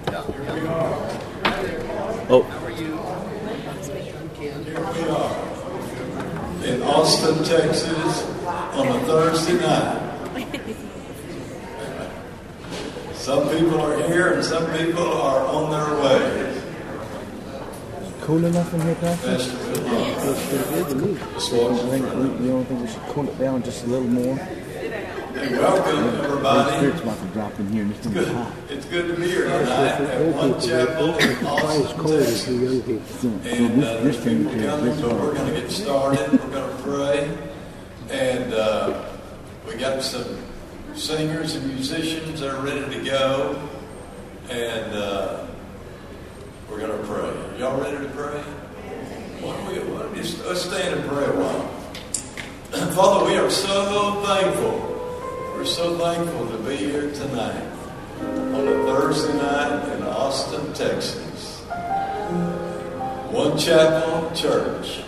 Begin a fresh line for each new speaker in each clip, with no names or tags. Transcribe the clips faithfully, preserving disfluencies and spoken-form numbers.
Oh.
Here we are in Austin, Texas on a Thursday night. Some people are here and some people are on their way.
Cool enough in here, Pastor?
Pastor, good luck.
Looks pretty good to me. You don't think we should cool it down just a little more?
Hey, welcome, everybody.
The Spirit's about to drop in here and it's going to be hot.
It's good to be here tonight at One Chapel in Austin, Texas. And uh, there's people coming, but we're going to get started. We're going to pray. And uh, we got some singers and musicians that are ready to go. And uh, we're going to pray. Y'all ready to pray? Why don't we, why don't we just, let's stand and pray a while. Father, we are so thankful. We're so thankful to be here tonight on a Thursday night in Austin, Texas. One Chapel Church.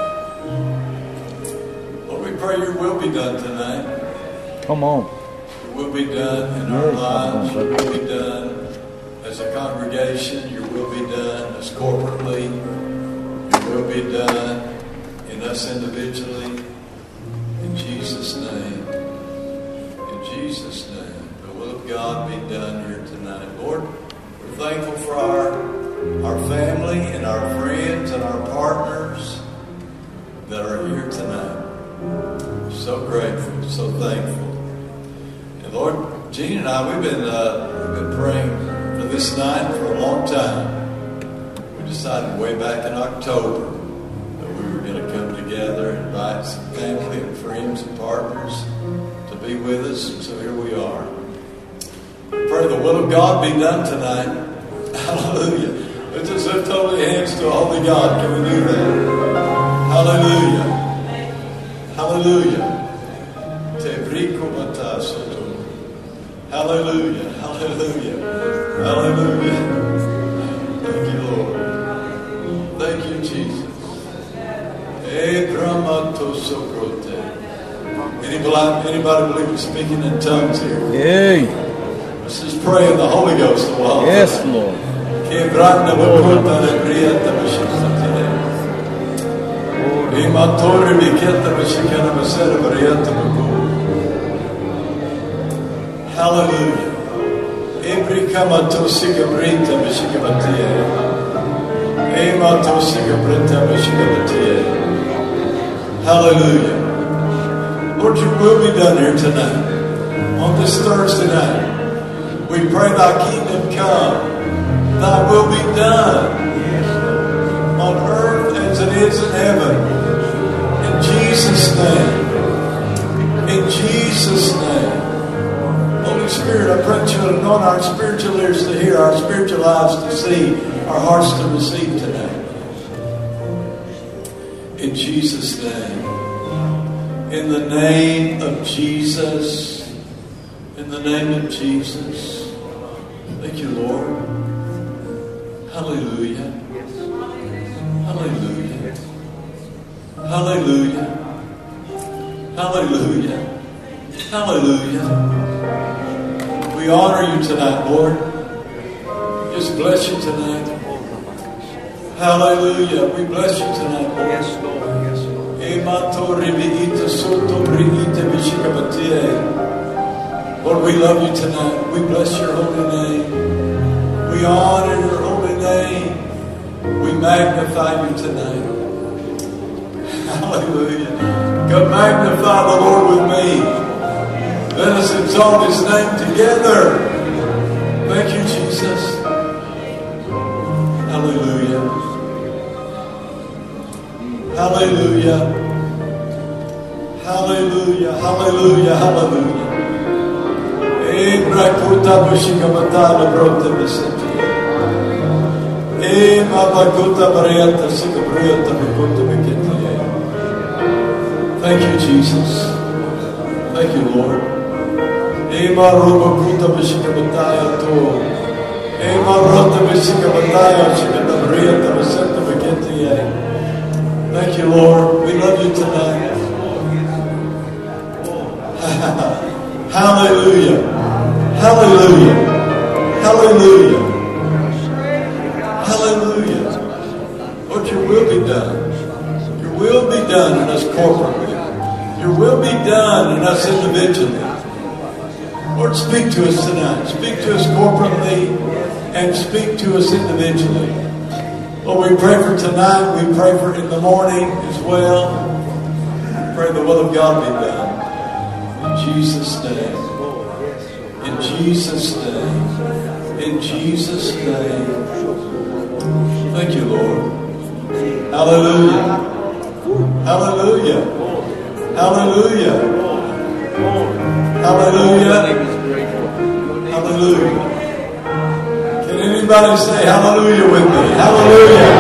Lord, we pray your will be done tonight.
Come on.
Your will be done in our lives. Your will be done as a congregation. Your will be done as corporately. Your will be done in us individually. In Jesus' name. Jesus' name, the will of God be done here tonight. Lord, we're thankful for our, our family and our friends and our partners that are here tonight. We're so grateful, so thankful. And Lord, Gene and I, we've been, uh, we've been praying for this night for a long time. We decided way back in October that we were going to come together and invite some family and friends and partners be with us, and so here we are. Pray the will of God be done tonight. Hallelujah. Let's just lift holy hands to a holy God. Can we do that? Hallelujah. Hallelujah. Hallelujah. Hallelujah. Hallelujah. Thank you, Lord. Thank you, Jesus. Anybody, anybody believe in speaking in tongues here?
Yay.
Let's just pray in the Holy Ghost a while.
Yes, Lord.
Hallelujah. Hallelujah. Lord, your will be done here tonight. On this Thursday night, we pray thy kingdom come. Thy will be done on earth as it is in heaven. In Jesus' name. In Jesus' name. Holy Spirit, I pray that you would anoint our spiritual ears to hear, our spiritual eyes to see, our hearts to receive tonight. In Jesus' name. In the name of Jesus. In the name of Jesus. Thank you, Lord. Hallelujah. Hallelujah. Hallelujah. Hallelujah. Hallelujah. We honor you tonight, Lord. Just bless you tonight. Hallelujah. We bless you tonight, Lord. Yes, Lord. Yes, Lord. Lord, we love you tonight. We bless your holy name. We honor your holy name. We magnify you tonight. Hallelujah. God, magnify the Lord with me. Let us exalt his name together. Thank you, Jesus. Hallelujah. Hallelujah. Hallelujah. Hallelujah. Hallelujah. Ebrakuta Bushikamatana Brota Vicente. E Mabakuta Mariata Sikabriata Bakuta Vicente. Thank you, Jesus. Thank you, Lord. E Marubakuta Bushikamataya to. E Marota Bushikamataya Shikatabriata Vicente Vicente. Thank you, Lord. We love you tonight. Hallelujah. Hallelujah. Hallelujah. done. Your will be done in us corporately. Your will be done in us individually. Lord, speak to us tonight. Speak to us corporately and speak to us individually. Lord, we pray for tonight. We pray for in the morning as well. We pray the will of God be done. In Jesus' name. In Jesus' name. In Jesus' name. Thank you, Lord. Hallelujah. Hallelujah. Hallelujah. Hallelujah. Hallelujah. Can anybody say hallelujah with me? Hallelujah.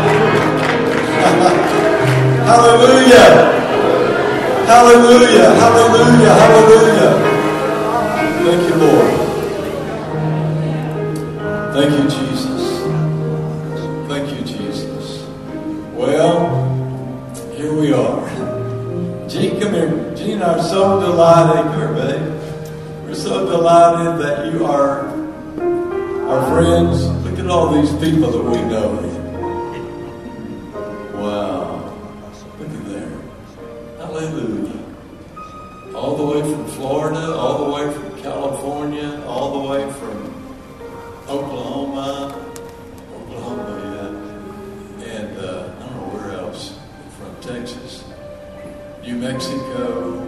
Hallelujah. Hallelujah. Hallelujah. Hallelujah. Thank you, Lord. Thank you, Jesus. Thank you, Jesus. Well, here we are. Gene, come here. Gene and I are so delighted, come here, babe. We're so delighted that you are our friends. Look at all these people that we know. Wow. Look at there. Hallelujah. All the way from Florida, all the way from California, all the way from Oklahoma. Oklahoma, yeah. And uh, I don't know where else. From Texas. New Mexico.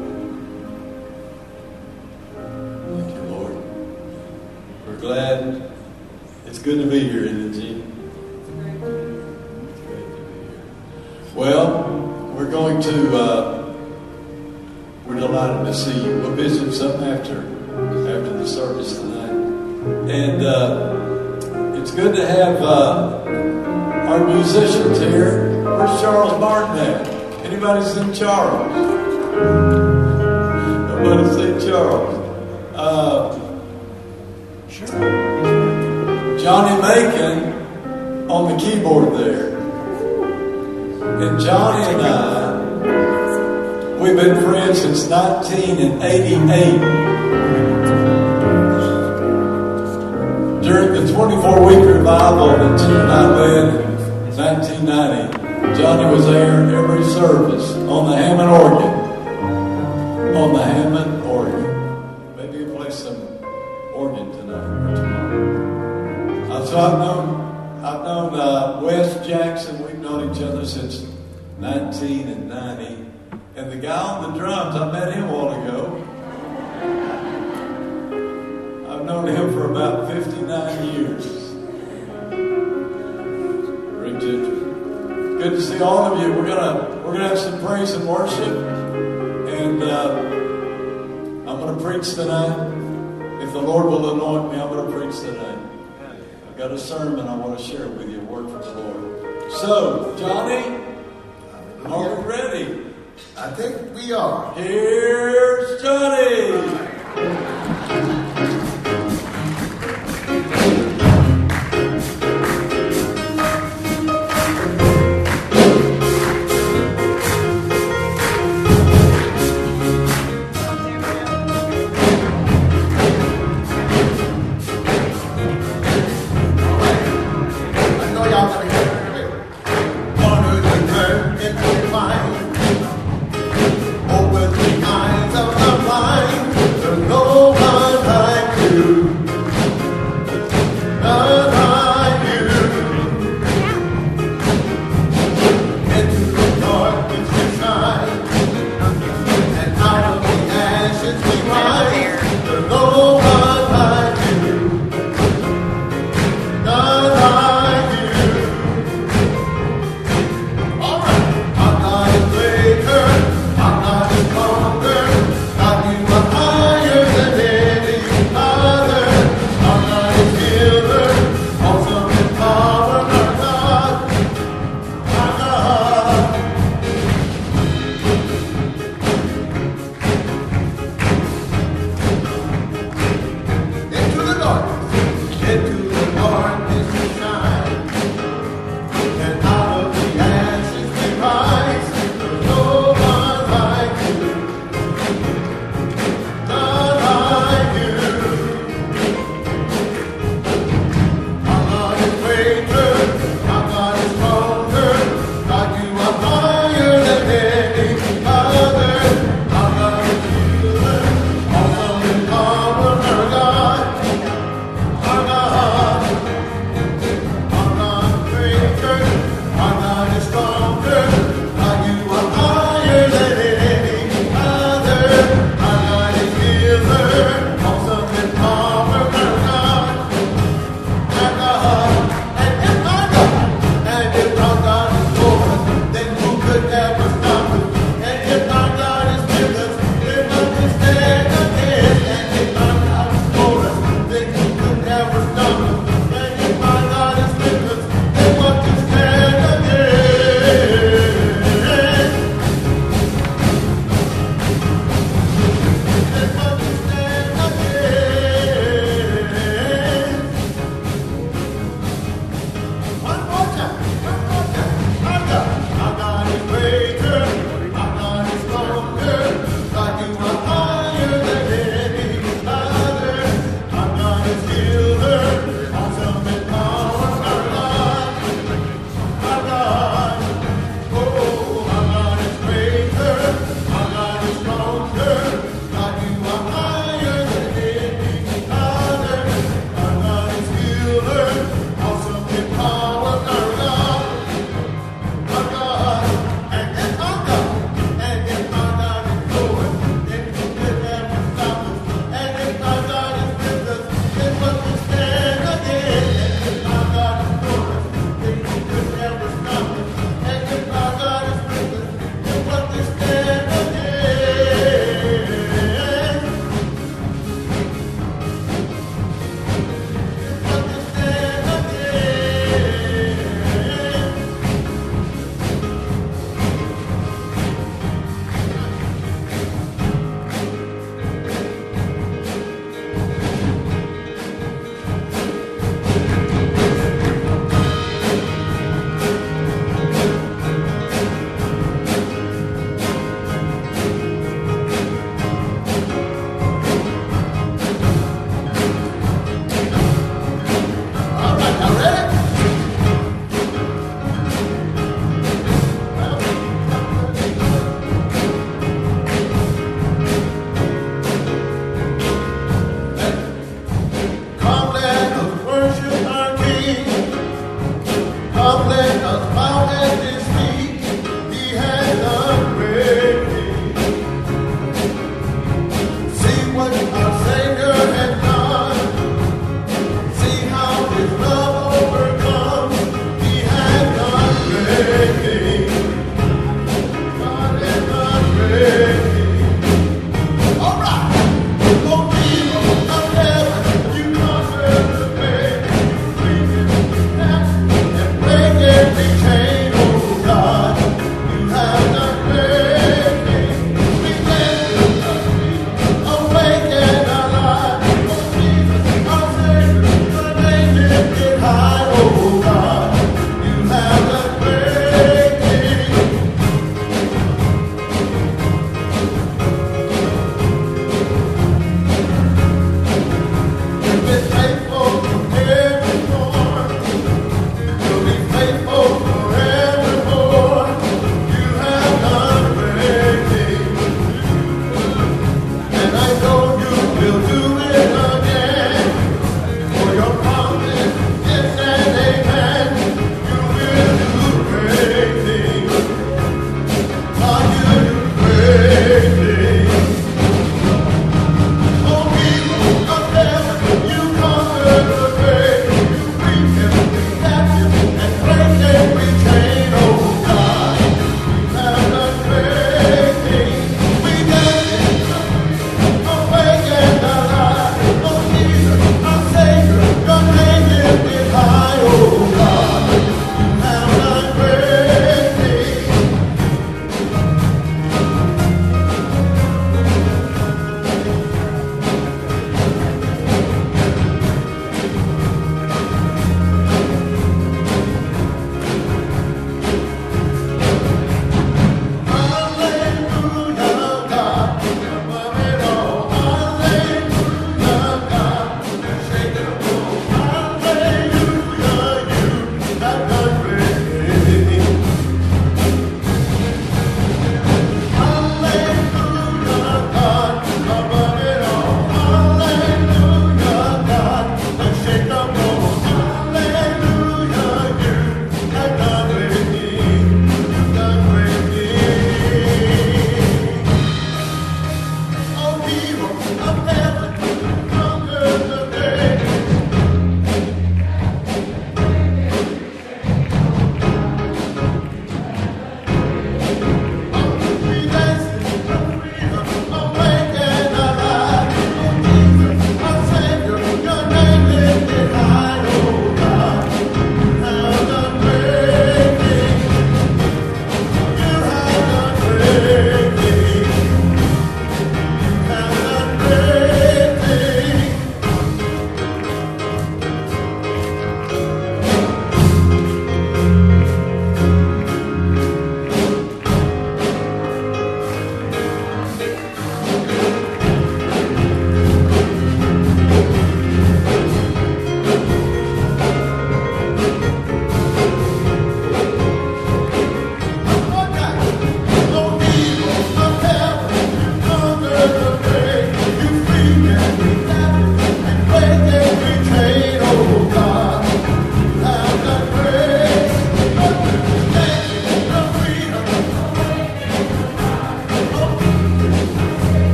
Thank you, Lord. We're glad. It's good to be here, isn't it, Gene? It's great to be here. Well, we're going to, uh, we're delighted to see you. We'll visit some after, after the service tonight. And uh, it's good to have uh, our musicians here. Where's Charles Martin at? Anybody seen Charles? Nobody seen Charles. Uh, Johnny Macon on the keyboard there. And Johnny and I, we've been friends since nineteen eighty-eight. During the twenty-four week revival that Gene and I led in nineteen ninety, Johnny was there every service on the Hammond organ. On the Hammond organ. Maybe he'll play some organ tonight or tomorrow. Uh, so I've known, I've known uh, Wes Jackson. We've known each other since nineteen ninety. And the guy on the drums, I met him a while ago. I've known him for about fifty-nine years. Rick Gentry. Good to see all of you. We're gonna we're gonna have some praise and worship, and uh, I'm gonna preach tonight. If the Lord will anoint me, I'm gonna preach tonight. I've got a sermon I want to share with you, a word from the Lord. So, Johnny, are we ready?
I think we are.
Here's Johnny.
No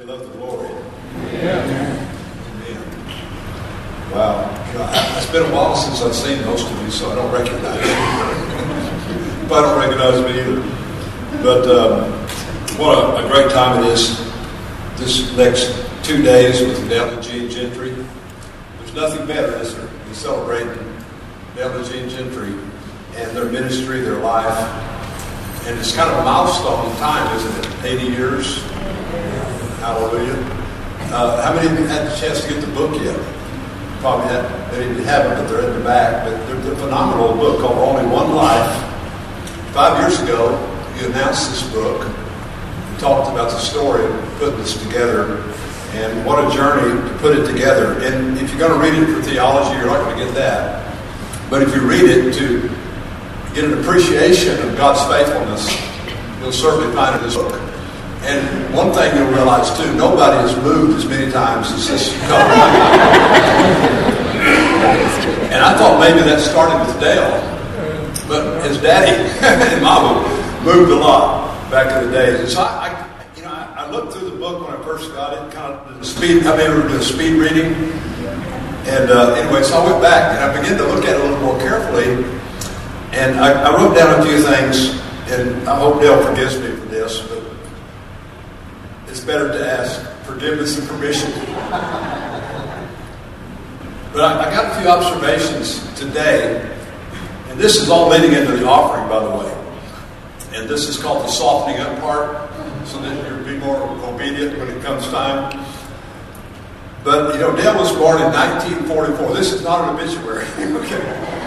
love the Lord? Yeah. Amen. Wow. You know, it's been a while since I've seen most of you, so I don't recognize you. But I don't recognize me either. But um, what a, a great time it is. This next two days with Dale and Jean Gentry. There's nothing better, is there, than celebrating Dale and Jean Gentry and their ministry, their life. And it's kind of a milestone in time, isn't it? eighty years. Hallelujah. Uh, how many of you had the chance to get the book yet? Probably had, many of you haven't, but they're in the back. But they're a phenomenal book called Only One Life. Five years ago, you announced this book. You talked about the story of putting this together. And what a journey to put it together. And if you're going to read it for theology, you're not going to get that. But if you read it to get an appreciation of God's faithfulness, you'll certainly find it in this book. And one thing you'll realize, too, nobody has moved as many times as this couple. And I thought maybe that started with Dale. But his daddy and mama moved a lot back in the days. And so I, I you know, I, I looked through the book when I first got it, kind of the speed, I mean, we were doing speed reading. And uh, anyway, so I went back and I began to look at it a little more carefully. And I, I wrote down a few things, and I hope Dale forgives me for this, but it's better to ask forgiveness and permission. But I, I got a few observations today, and this is all leading into the offering, by the way. And this is called the softening up part, so that you'll be more obedient when it comes time. But, you know, Dale was born in nineteen forty-four. This is not an obituary, okay?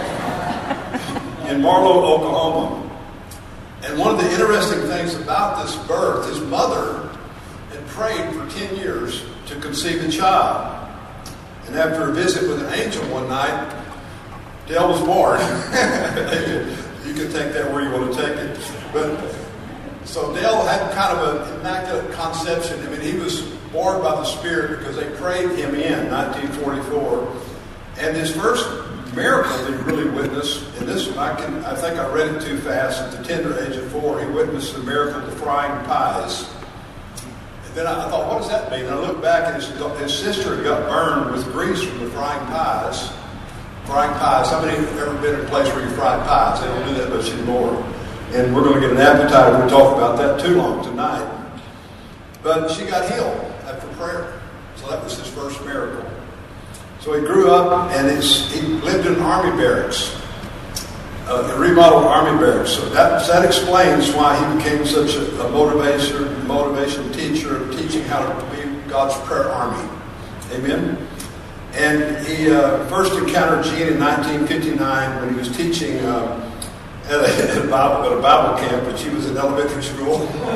In Marlow, Oklahoma. And one of the interesting things about this birth, his mother had prayed for ten years to conceive a child. And after a visit with an angel one night, Dale was born. You can take that where you want to take it. But so Dale had kind of an immaculate conception. I mean, he was born by the Spirit because they prayed him in nineteen forty-four. And his first miracle that he really witnessed, and this I can I think I read it too fast. At the tender age of four, he witnessed the miracle of the frying pies. And then I, I thought, what does that mean? And I looked back, and his, his sister had got burned with grease from the frying pies. Frying pies. How many have ever been in a place where you fry pies? They don't do that much anymore. And we're going to get an appetite if we talk about that too long tonight. But she got healed after prayer. So that was his first miracle. So he grew up, and he's, he lived in army barracks, uh, a remodeled army barracks. So that, that explains why he became such a, a motivation, motivation teacher, teaching how to be God's prayer army. Amen? And he uh, first encountered Jean in nineteen fifty-nine when he was teaching uh, at, a, at, a Bible, at a Bible camp, but she was in elementary school.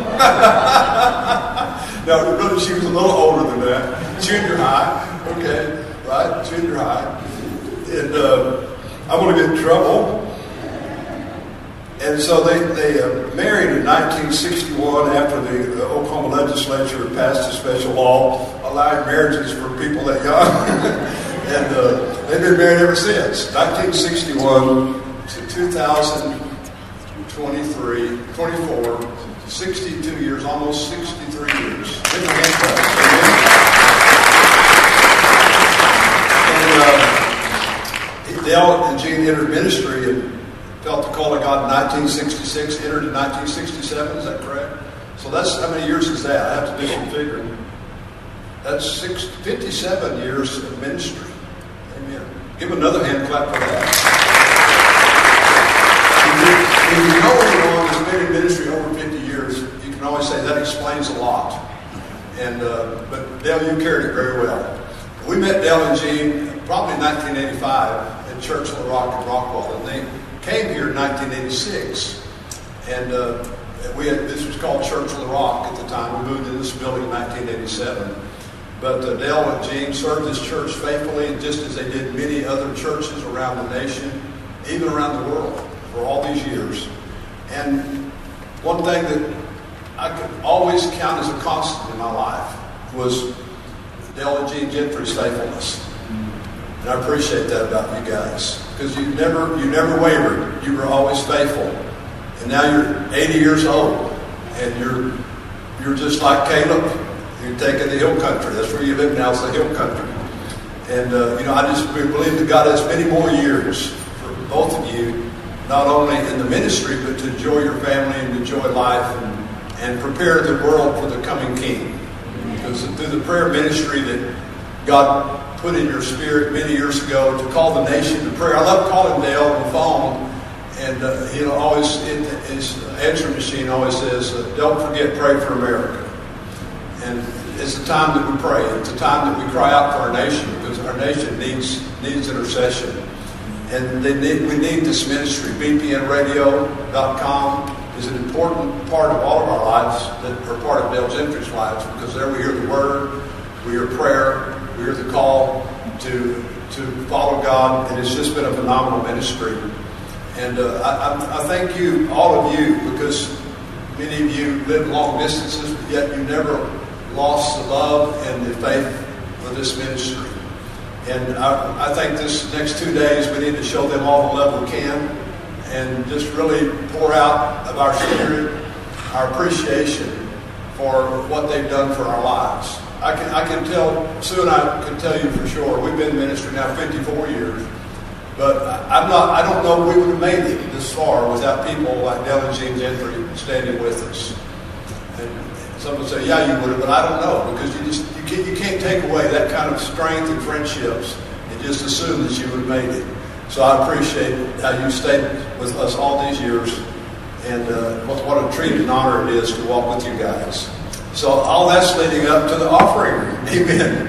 No, really, she was a little older than that. Junior high, okay. Right, junior high, and uh, I want to get in trouble. And so they they uh, married in nineteen sixty-one after the, the Oklahoma legislature passed a special law allowing marriages for people that young, and uh, they've been married ever since. nineteen sixty-one to two thousand twenty-three, twenty-four, sixty-two years, almost sixty-three years. Uh, Dale and Jean entered ministry and felt the call of God in nineteen sixty-six, entered in nineteen sixty-seven, is that correct? So that's, how many years is that? I have to do some figuring. That's six, fifty-seven years of ministry. Amen. Give another hand clap for that. If you know anyone who's been in ministry over fifty years, you can always say that explains a lot. And uh, but Dale, you carried it very well. We met Dale and Jean probably in nineteen eighty-five at Church of the Rock in Rockwall, and they came here in nineteen eighty-six. And uh, we had, this was called Church of the Rock at the time. We moved into this building in nineteen eighty-seven. But uh, Dale and Jean served this church faithfully, just as they did many other churches around the nation, even around the world, for all these years. And one thing that I could always count as a constant in my life was Dale and Jean Gentry's faithfulness. And I appreciate that about you guys. Because you never you never wavered. You were always faithful. And now you're eighty years old. And you're you're just like Caleb. You're taking the hill country. That's where you live now, it's the hill country. And, uh, you know, I just believe that God has many more years for both of you, not only in the ministry, but to enjoy your family and enjoy life and, and prepare the world for the coming King. Because through the prayer ministry that God put in your spirit many years ago to call the nation to prayer. I love calling Dale on the phone, and uh, he'll always, in his answering machine always says, uh, don't forget, pray for America. And it's the time that we pray. It's the time that we cry out for our nation, because our nation needs needs intercession. And they need, we need this ministry. B P N radio dot com is an important part of all of our lives, that are part of Dale Gentry's lives, because there we hear the word, we hear prayer, we hear the call to to follow God, and it's just been a phenomenal ministry. And uh, I, I thank you, all of you, because many of you live long distances, but yet you never lost the love and the faith for this ministry. And I, I think this next two days we need to show them all the love we can, and just really pour out of our spirit our appreciation for what they've done for our lives. I can I can tell, Sue and I can tell you for sure, we've been in ministry now fifty-four years, but I'm not, I don't know if we would have made it this far without people like Dale and Jean Gentry standing with us. And some would say, yeah, you would have, but I don't know, because you just you can't, you can't take away that kind of strength and friendships and just assume that you would have made it. So I appreciate how you stayed with us all these years, and uh, what, what a treat and honor it is to walk with you guys. So all that's leading up to the offering. Amen.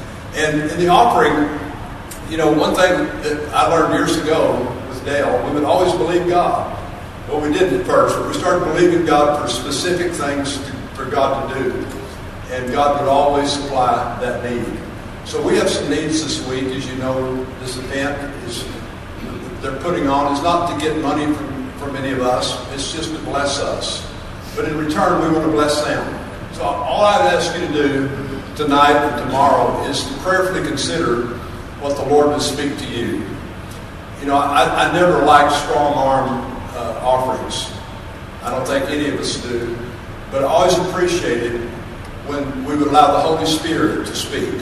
And in the offering, you know, one thing that I learned years ago with Dale, we would always believe God. Well, we didn't at first, but we started believing God for specific things to, for God to do. And God would always supply that need. So we have some needs this week. As you know, this event is they're putting on is not to get money from, from any of us. It's just to bless us. But in return, we want to bless them. So all I'd ask you to do tonight and tomorrow is to prayerfully consider what the Lord would speak to you. You know, I, I never liked strong-arm uh, offerings. I don't think any of us do. But I always appreciated when we would allow the Holy Spirit to speak.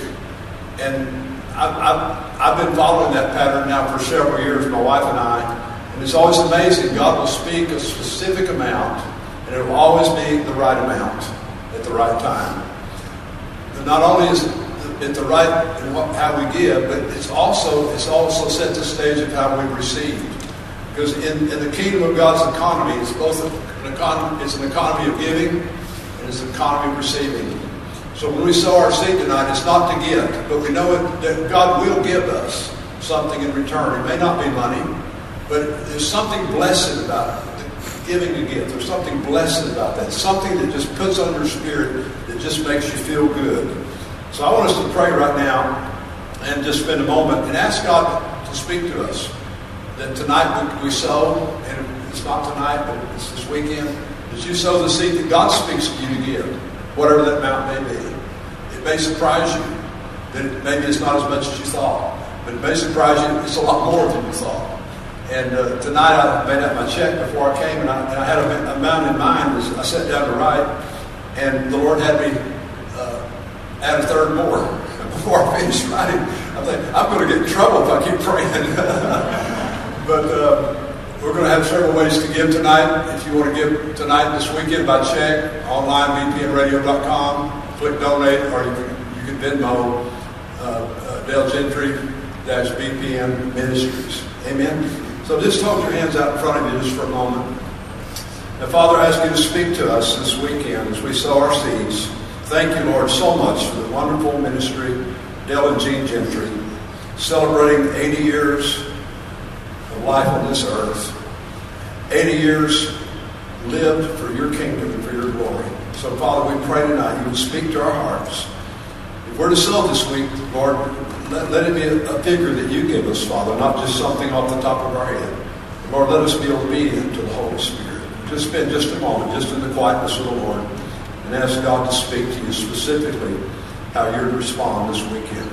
And I've, I've, I've been following that pattern now for several years, my wife and I. And it's always amazing. God will speak a specific amount, and it will always be the right amount at the right time. But not only is it the right in what, how we give, but it's also it's also set the stage of how we receive. Because in, in the kingdom of God's economy, it's both an economy, it's an economy of giving, and it's an economy of receiving. So when we sow our seed tonight, it's not to get, but we know it, that God will give us something in return. It may not be money, but there's something blessed about it. Giving a gift. There's something blessed about that. Something that just puts on your spirit that just makes you feel good. So I want us to pray right now and just spend a moment and ask God to speak to us. That tonight we sow, and it's not tonight, but it's this weekend, that you sow the seed that God speaks to you to give, whatever that amount may be. It may surprise you that it, maybe it's not as much as you thought, but it may surprise you it's a lot more than you thought. And uh, tonight I made out my check before I came, and I, and I had a amount in mind. As I sat down to write, and the Lord had me uh, add a third more before I finished writing. I think I'm going to get in trouble if I keep praying. But uh, we're going to have several ways to give tonight. If you want to give tonight, this weekend, by check, online, B P N radio dot com, click donate, or you can, you can Venmo uh, uh, Dale Gentry dash B P N Ministries. Amen. So just hold your hands out in front of you just for a moment. Now, Father, I ask you to speak to us this weekend as we sow our seeds. Thank you, Lord, so much for the wonderful ministry, Dale and Jean Gentry, celebrating eighty years of life on this earth. eighty years lived for your kingdom and for your glory. So, Father, we pray tonight you would speak to our hearts. If we're to sow this week, Lord, Let, let it be a, a figure that you give us, Father, not just something off the top of our head. Lord, let us be obedient to the Holy Spirit. Just spend just a moment, just in the quietness of the Lord, and ask God to speak to you specifically how you're to respond this weekend.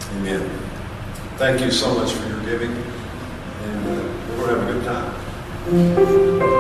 Amen. Thank you so much for your giving, and uh, we're going to have a good time.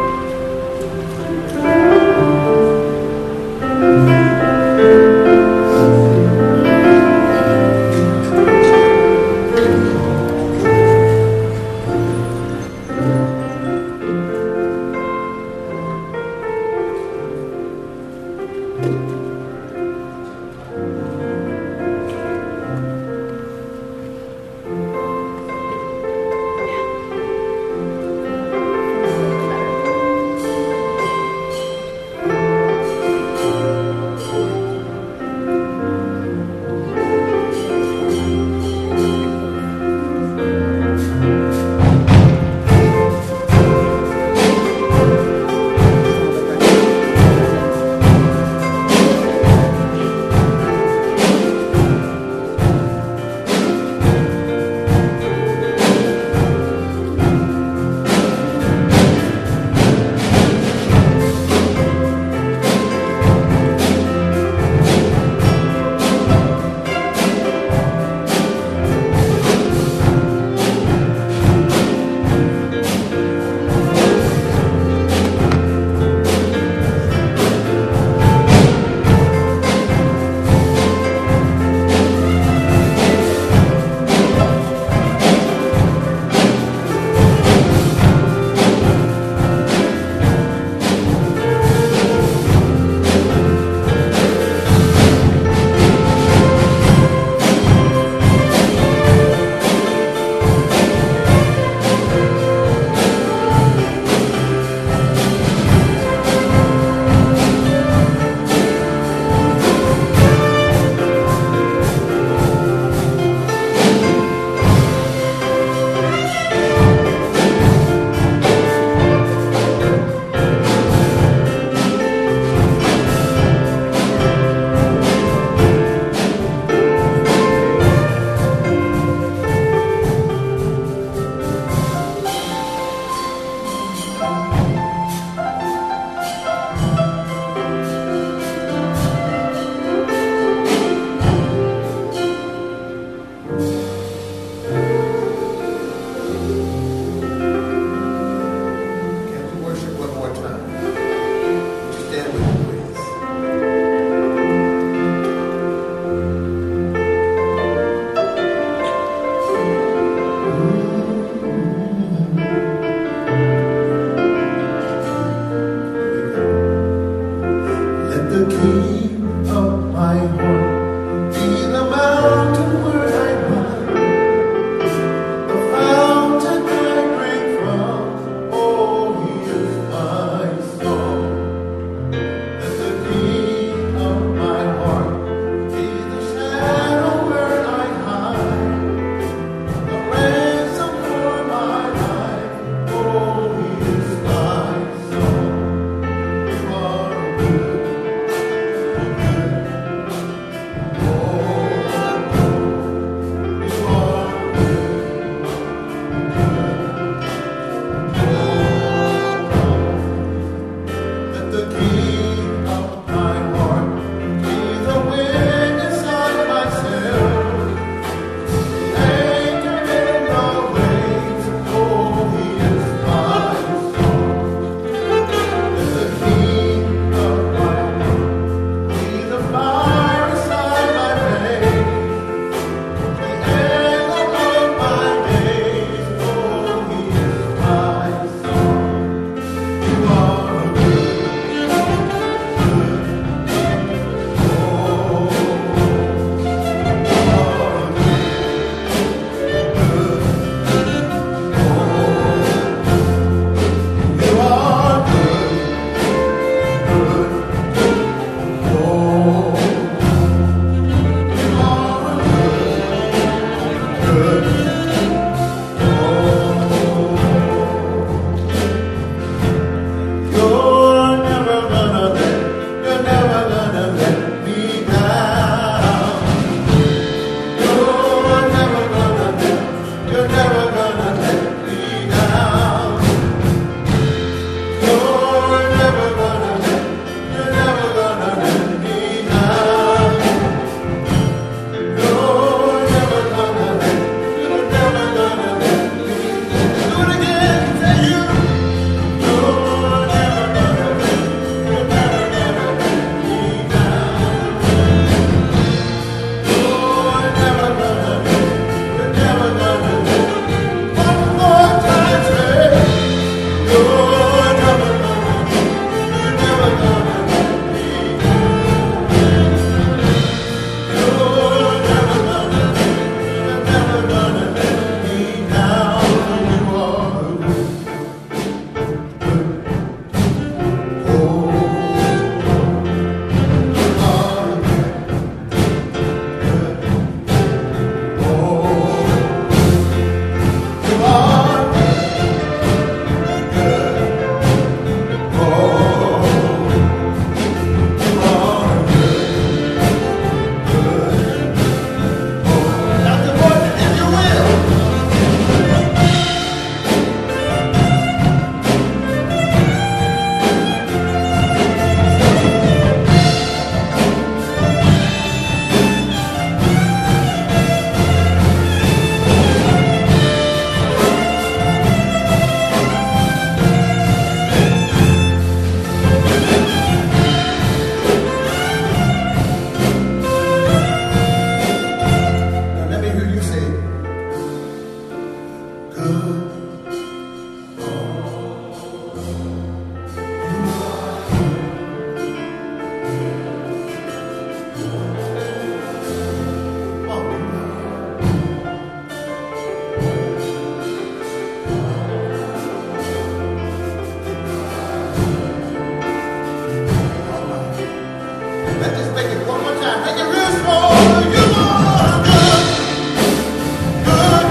Let's just make it one more time. Make it real strong. You are good. Good.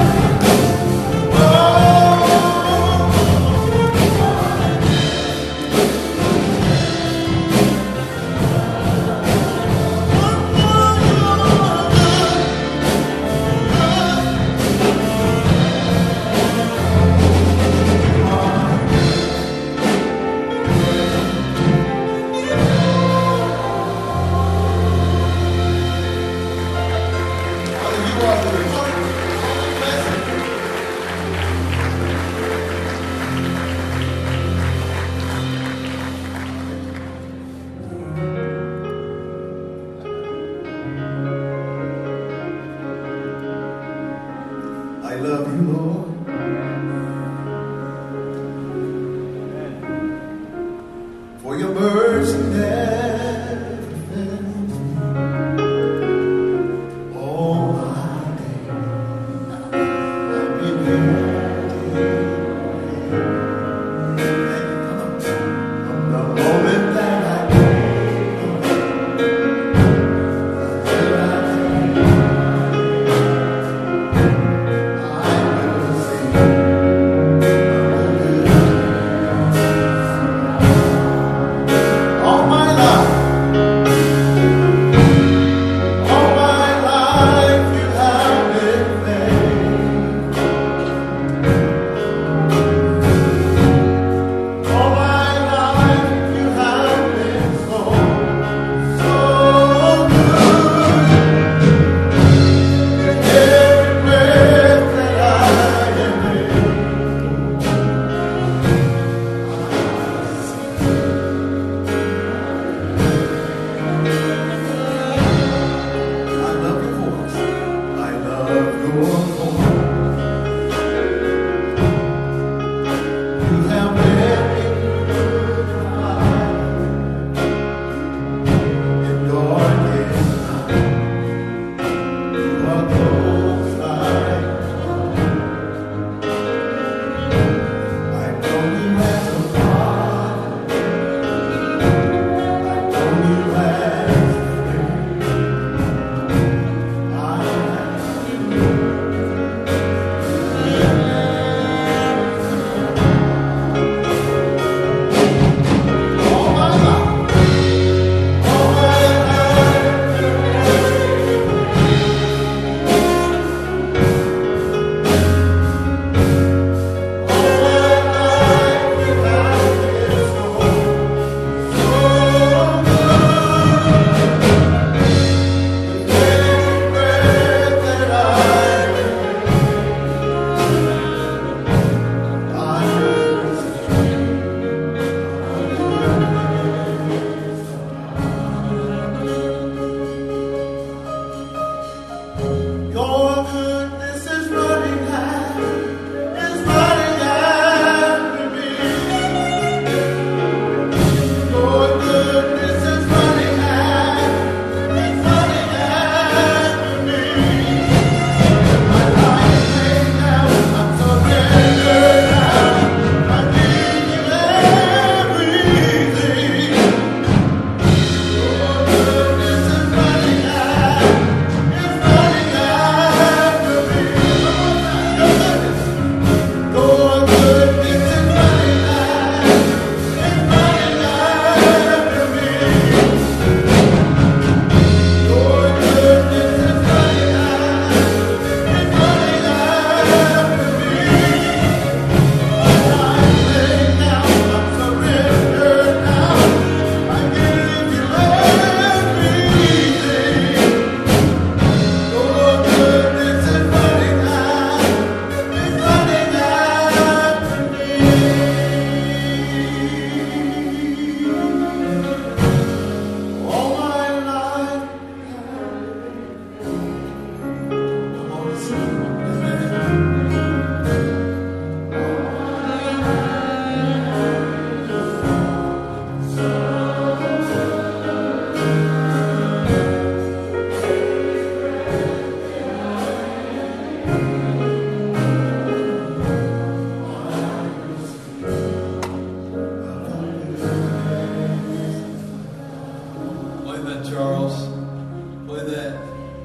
Charles. Play that.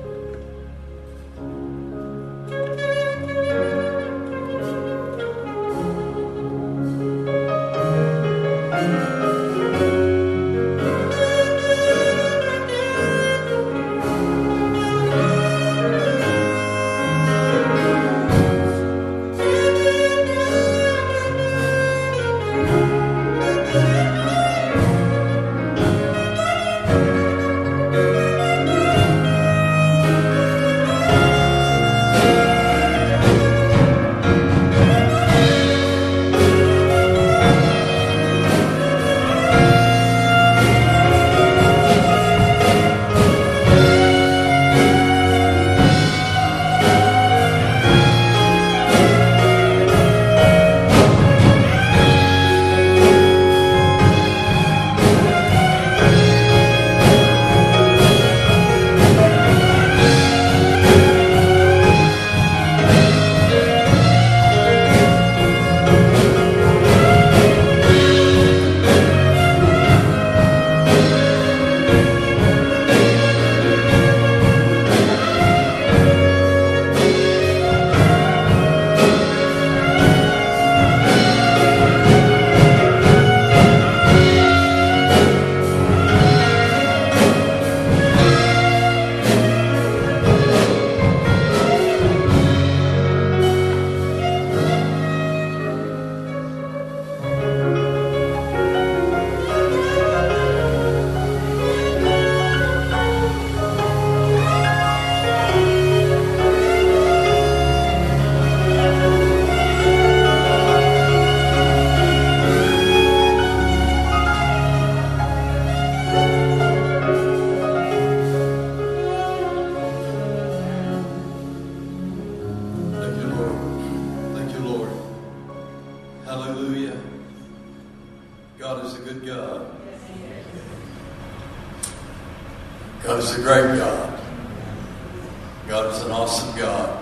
God is a great God. God is an awesome God.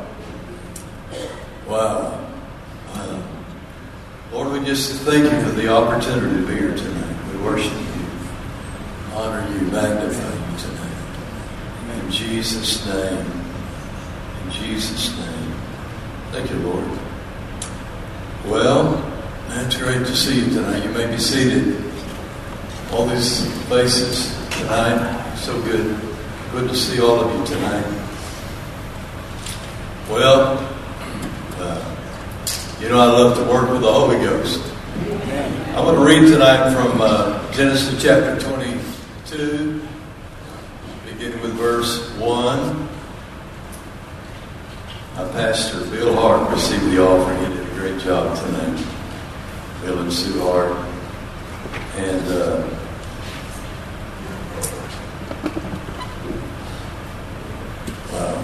Wow. Wow. Lord, we just thank you for the opportunity to be here tonight. We worship you, honor you, magnify you tonight. In Jesus' name. In Jesus' name. Thank you, Lord. Well, it's great to see you tonight. You may be seated. All these faces tonight. So good. Good to see all of you tonight. Well, uh, you know I love to work with the Holy Ghost. I want to read tonight from uh, Genesis chapter twenty-two, beginning with verse one. Our pastor, Bill Hart, received the offering. He did a great job tonight. Bill and Sue Hart. And uh, wow.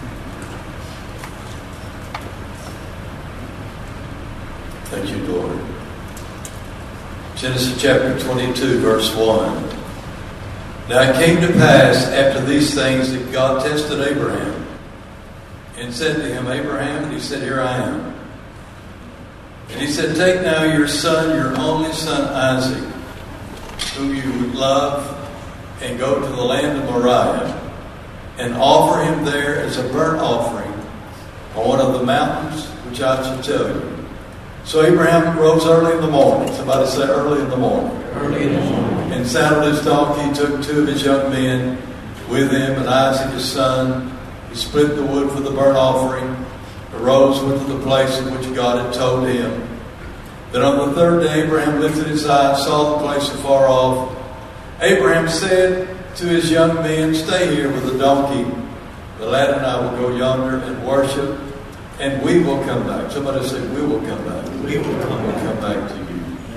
Thank you, Lord. Genesis chapter twenty-two, verse one. Now it came to pass after these things that God tested Abraham and said to him, Abraham, and he said, Here I am. And he said, Take now your son, your only son Isaac, whom you would love, and go to the land of Moriah, and offer him there as a burnt offering on one of the mountains which I shall tell you. So Abraham rose early in the morning. Somebody say early in the morning.
Early in the morning.
And saddled his donkey, took two of his young men with him, and Isaac his son. He split the wood for the burnt offering, arose, went to the place in which God had told him. Then on the third day Abraham lifted his eyes, saw the place afar off. Abraham said to his young men, Stay here with the donkey. The lad and I will go yonder and worship, and we will come back. Somebody say, we will come back. We will come, we'll come back to you.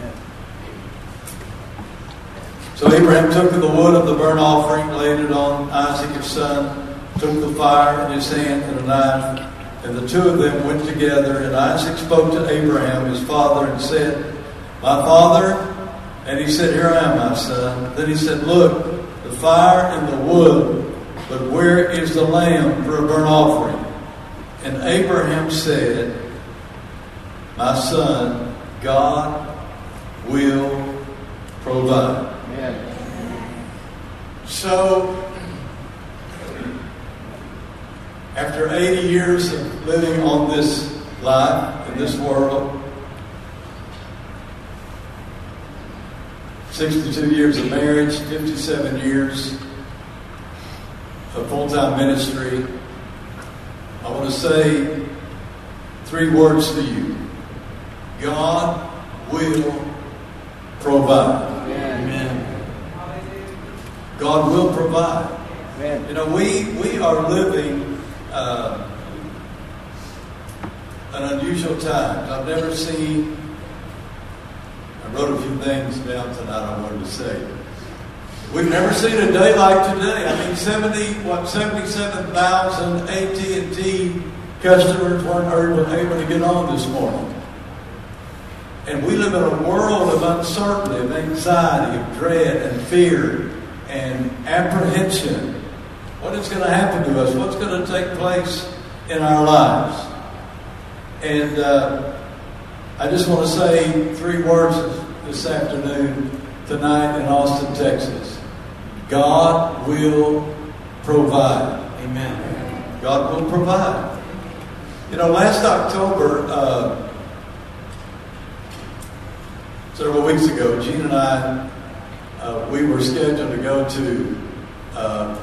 So Abraham took the wood of the burnt offering, laid it on Isaac his son, took the fire in his hand and a knife, and the two of them went together. And Isaac spoke to Abraham his father and said, My father? And he said, Here I am, my son. Then he said, Look, the fire and the wood, but where is the lamb for a burnt offering? And Abraham said, My son, God will provide.
Amen.
So, after eighty years of living on this life, in this world, sixty-two years of marriage, fifty-seven years of full-time ministry, I want to say three words to you. God will provide.
Amen.
God will provide.
Amen.
You know, we, we are living uh, an unusual time. I've never seen, I wrote a few things down tonight I wanted to say. We've never seen a day like today. I mean, seventy, what, seventy-seven thousand A T and T customers weren't able to get on this morning. And we live in a world of uncertainty, of anxiety, of dread and fear and apprehension. What is going to happen to us? What's going to take place in our lives? And uh, I just want to say three words this afternoon, tonight in Austin, Texas. God will provide.
Amen.
God will provide. You know, last October, uh, several weeks ago, Gene and I, uh, we were scheduled to go to uh,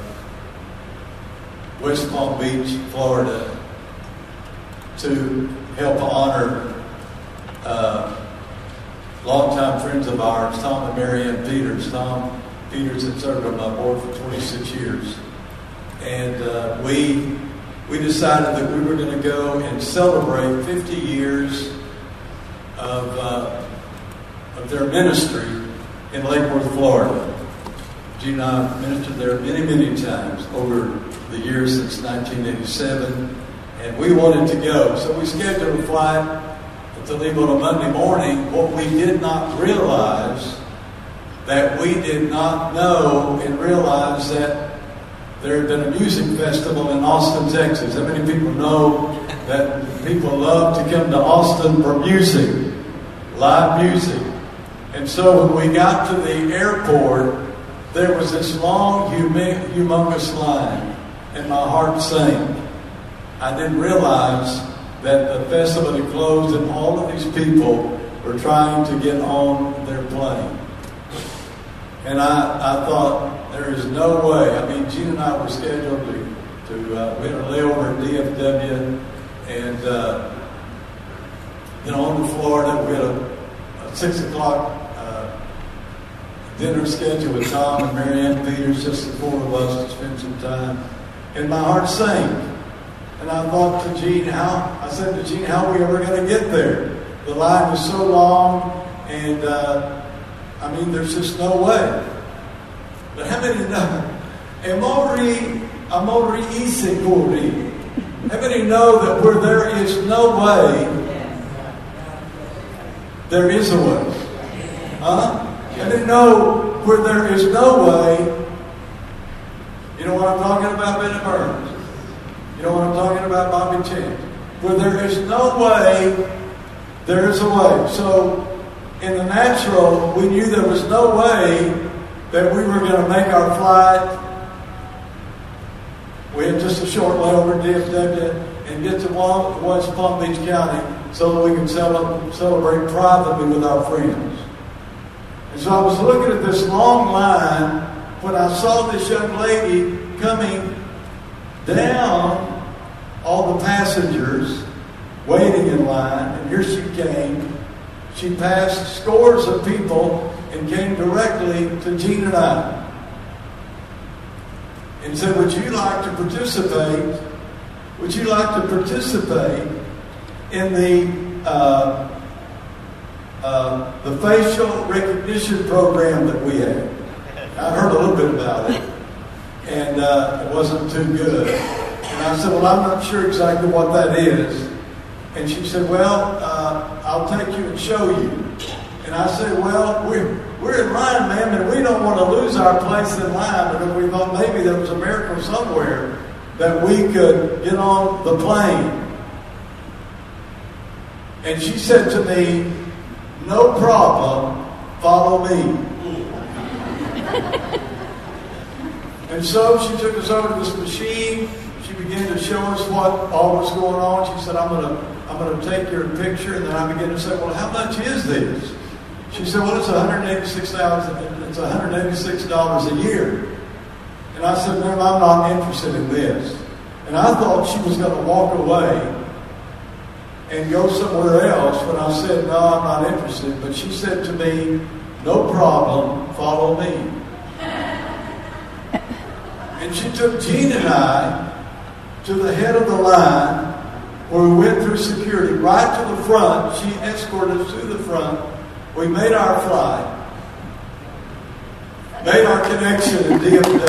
West Palm Beach, Florida, to help honor uh, longtime friends of ours, Tom and Marianne Peters. Tom Peters had served on my board for twenty-six years. And uh, we we decided that we were going to go and celebrate fifty years of, uh, of their ministry in Lake Worth, Florida. Gene and I ministered there many, many times over the years since nineteen eighty-seven, and we wanted to go. So we scheduled a flight to leave on a Monday morning. What we did not realize, that we did not know and realize that there had been a music festival in Austin, Texas. How many people know that people love to come to Austin for music, live music? And so when we got to the airport, there was this long, humongous line, and my heart sank. I didn't realize that the festival had closed and all of these people were trying to get on their plane. And I, I thought, there is no way. I mean, Gene and I were scheduled to, to uh, we had a layover at D F W, and uh, you know, on to Florida. We had a, a six o'clock uh, dinner scheduled with Tom and Marianne Peters, just the four of us, to spend some time. And my heart sank. And I thought to Gene, how, I said to Gene, how are we ever going to get there? The line is so long, and uh, I mean, there's just no way. But how many know? Amori, amori isekuri. How many know that where there is no way, there is a way? Huh? How many know where there is no way? You know what I'm talking about, Benny Burns? You know what I'm talking about, Bobby Chance? Where there is no way, there is a way. So, in the natural, we knew there was no way that we were going to make our flight. We had just a short layover at D F W and get to West Palm Beach County so that we could celebrate privately with our friends. And so I was looking at this long line when I saw this young lady coming down all the passengers waiting in line, and here she came. She passed scores of people and came directly to Gene and I and said, would you like to participate, would you like to participate in the uh, uh, the facial recognition program that we have? I heard a little bit about it, and uh, it wasn't too good. And I said, well, I'm not sure exactly what that is. And she said, well, uh, I'll take you and show you. And I said, well, we're, we're in line, ma'am, and we don't want to lose our place in line, but we thought maybe there was a miracle somewhere that we could get on the plane. And she said to me, no problem, follow me. And so she took us over to this machine. She began to show us what all was going on. She said, I'm going to I'm going to take your picture. And then I began to say, well, how much is this? She said, well, it's one hundred eighty-six thousand dollars. It's one hundred eighty-six dollars a year. And I said, ma'am, I'm not interested in this. And I thought she was going to walk away and go somewhere else when I said, no, I'm not interested. But she said to me, no problem, follow me. And she took Gene and I to the head of the line where we went through security, right to the front. She escorted us to the front. We made our flight. Made our connection in D F W.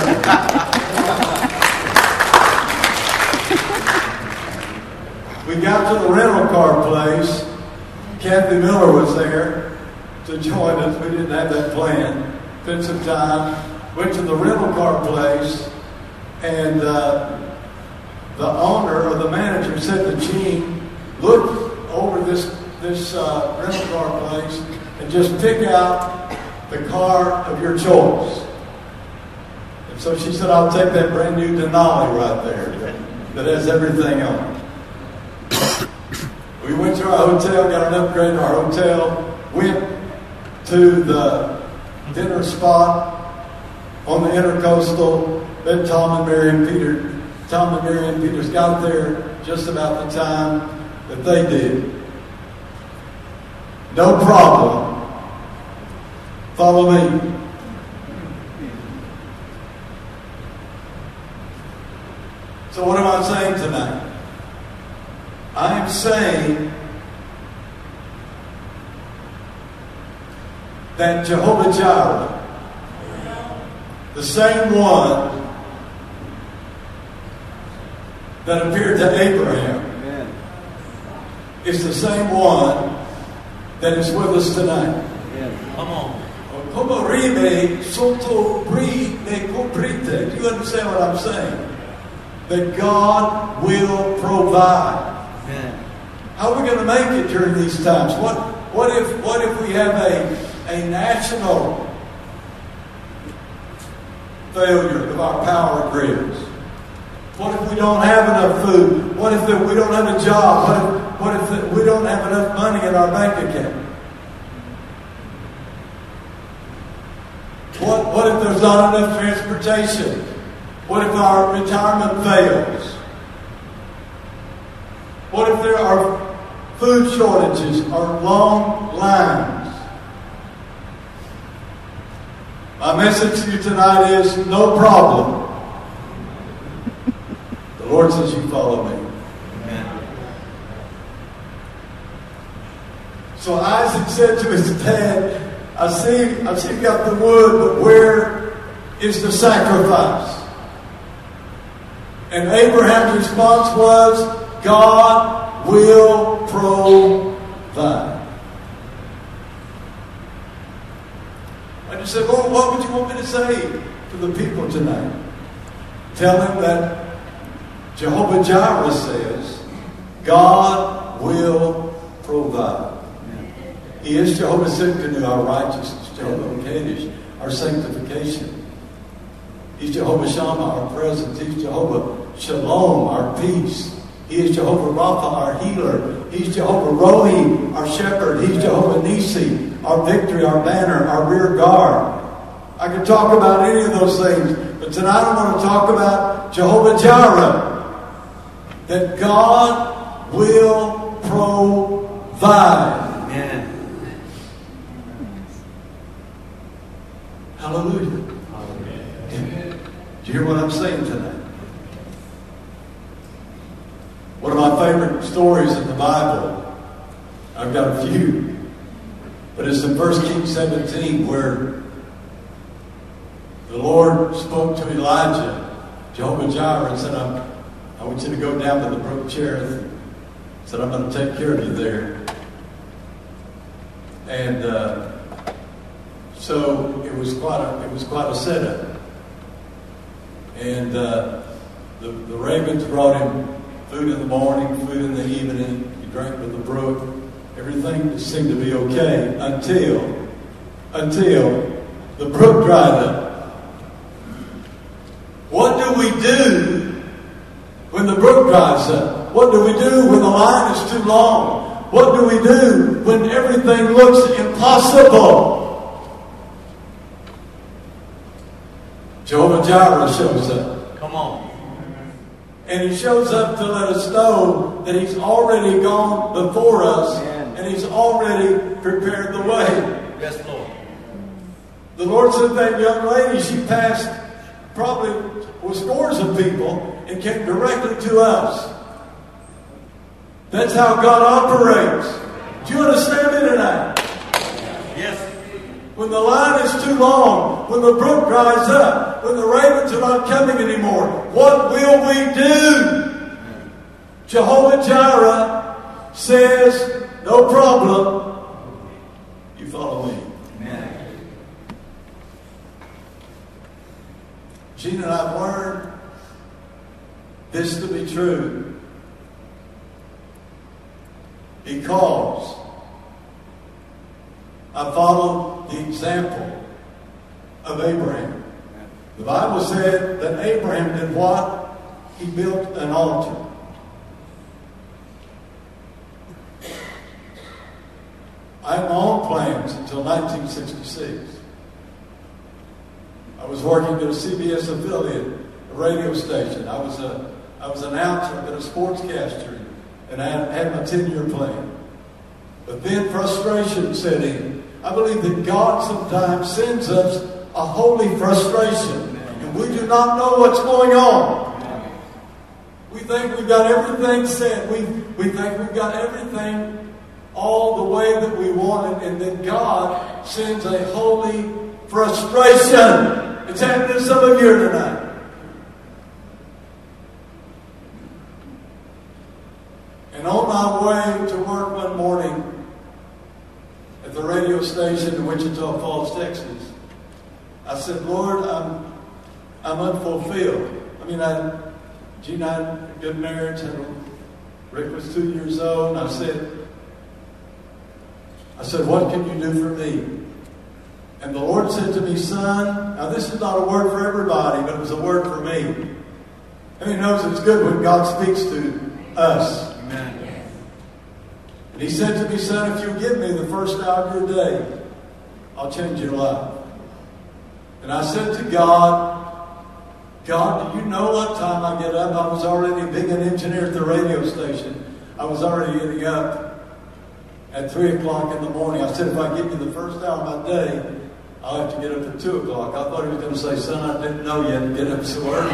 We got to the rental car place. Kathy Miller was there to join us. We didn't have that plan. Spent some time. Went to the rental car place, and uh, the owner or the manager said to Gene, look over this, this uh, rental car place and just pick out the car of your choice. And so she said, I'll take that brand new Denali right there that has everything on it. We went to our hotel, got an upgrade to our hotel, went to the dinner spot on the Intercoastal, met Tom and Marion Peter. Tom and Marion Peters got there just about the time that they did. No problem. Follow me. So what am I saying tonight? I am saying that Jehovah Jireh, the same one that appeared to Abraham, Amen, is the same one that is with us tonight. Amen. Come on. Do you understand what I'm saying? That God will provide. Amen. How are we going to make it during these times? What what if what if we have a a national failure of our power grids? What if we don't have enough food? What if we don't have a job? What if, what if we don't have enough money in our bank account? What, what if there's not enough transportation? What if our retirement fails? What if there are food shortages or long lines? My message to you tonight is no problem. The Lord says you follow me. Amen. So Isaac said to his dad, I see, I see you got the wood, but where is the sacrifice? And Abraham's response was, God will provide. I just said, Lord, what would you want me to say to the people tonight? Tell them that Jehovah Jireh says, God will provide. He is Jehovah Tsidkenu, our righteousness, Jehovah Kadesh, our sanctification. He's Jehovah Shammah, our presence. He's Jehovah Shalom, our peace. He is Jehovah Rapha, our healer. He's Jehovah Rohi, our shepherd. He's Jehovah Nisi, our victory, our banner, our rear guard. I could talk about any of those things, but tonight I want to talk about Jehovah Jireh. That God will provide. Amen. Hallelujah. Amen. Do you hear what I'm saying tonight? One of my favorite stories in the Bible, I've got a few, but it's in First Kings seventeen where the Lord spoke to Elijah, Jehovah Jireh, and said, I'm, I want you to go down to the brook Cherith. Said, I'm going to take care of you there. And uh, so it was quite a it was quite a setup. And uh, the the ravens brought him food in the morning, food in the evening. He drank with the brook. Everything seemed to be okay until until the brook dried up. we do when the brook dries up? What do we do when the line is too long? What do we do when everything looks impossible? Jehovah Jireh shows up.
Come on.
And he shows up to let us know that he's already gone before us and he's already prepared the way.
Yes, Lord.
The Lord said that young lady, she passed probably with scores of people and came directly to us. That's how God operates. Do you understand me tonight?
Yes.
When the line is too long, when the brook dries up, when the ravens are not coming anymore, what will we do? Jehovah Jireh says, no problem. You follow me.
Amen.
Gene and I have learned this to be true because I followed the example of Abraham. The Bible said that Abraham did what? He built an altar. I had my own plans until nineteen sixty-six. I was working at a C B S affiliate, a radio station. I was a I was an announcer, I've been a sportscaster, and I had, had my ten-year plan. But then frustration set in. I believe that God sometimes sends us a holy frustration, and we do not know what's going on. We think we've got everything set. We, we think we've got everything all the way that we want it, and then God sends a holy frustration. It's happening to some of you here tonight. And on my way to work one morning at the radio station in Wichita Falls, Texas, I said, Lord, I'm I'm unfulfilled. I mean, I, Gene and I had a good marriage, and Rick was two years old, and I said, I said, what can you do for me? And the Lord said to me, son, now this is not a word for everybody, but it was a word for me. And he knows it's good when God speaks to us.
Amen.
And he said to me, son, if you give me the first hour of your day, I'll change your life. And I said to God, God, do you know what time I get up? I was already being an engineer at the radio station. I was already getting up at three o'clock in the morning. I said, if I give you the first hour of my day, I'll have to get up at two o'clock. I thought he was going to say, son, I didn't know you had to get up so early.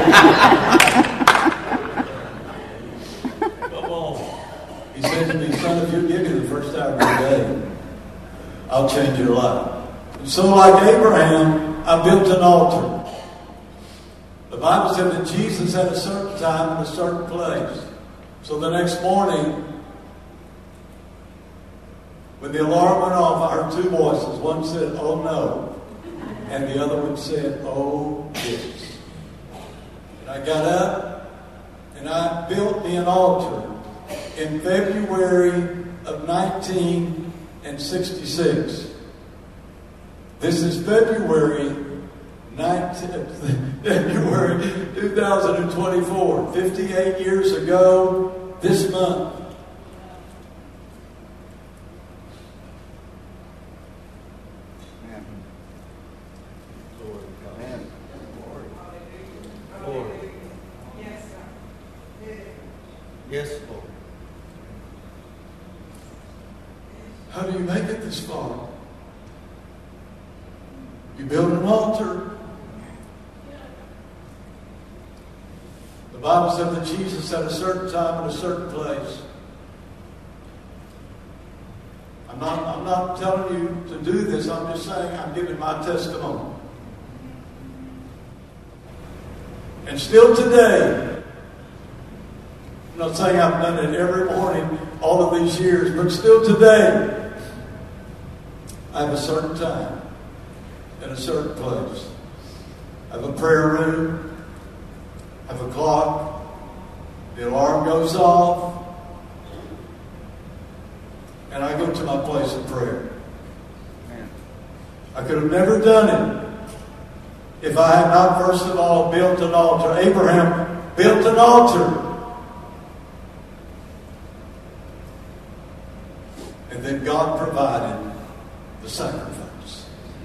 Come on.
He said to me, son, if you give me the first hour of your day, I'll change your life. And so like Abraham, I built an altar. The Bible said that Jesus had a certain time in a certain place. So the next morning, when the alarm went off, I heard two voices. One said, oh no. And the other one said, oh yes. And I got up and I built me an altar in February of nineteen sixty-six. This is February nineteenth, February two thousand twenty-four. fifty-eight years ago this month.
Yes, Lord.
How do you make it this far? You build an altar. The Bible said that Jesus at a certain time in a certain place. I'm not, I'm not telling you to do this. I'm just saying I'm giving my testimony. And still today, I'm not saying I've done it every morning all of these years, but still today, I have a certain time in a certain place. I have a prayer room. I have a clock. The alarm goes off. And I go to my place of prayer. I could have never done it if I had not first of all built an altar. Abraham built an altar. And then God provided the sacrifice.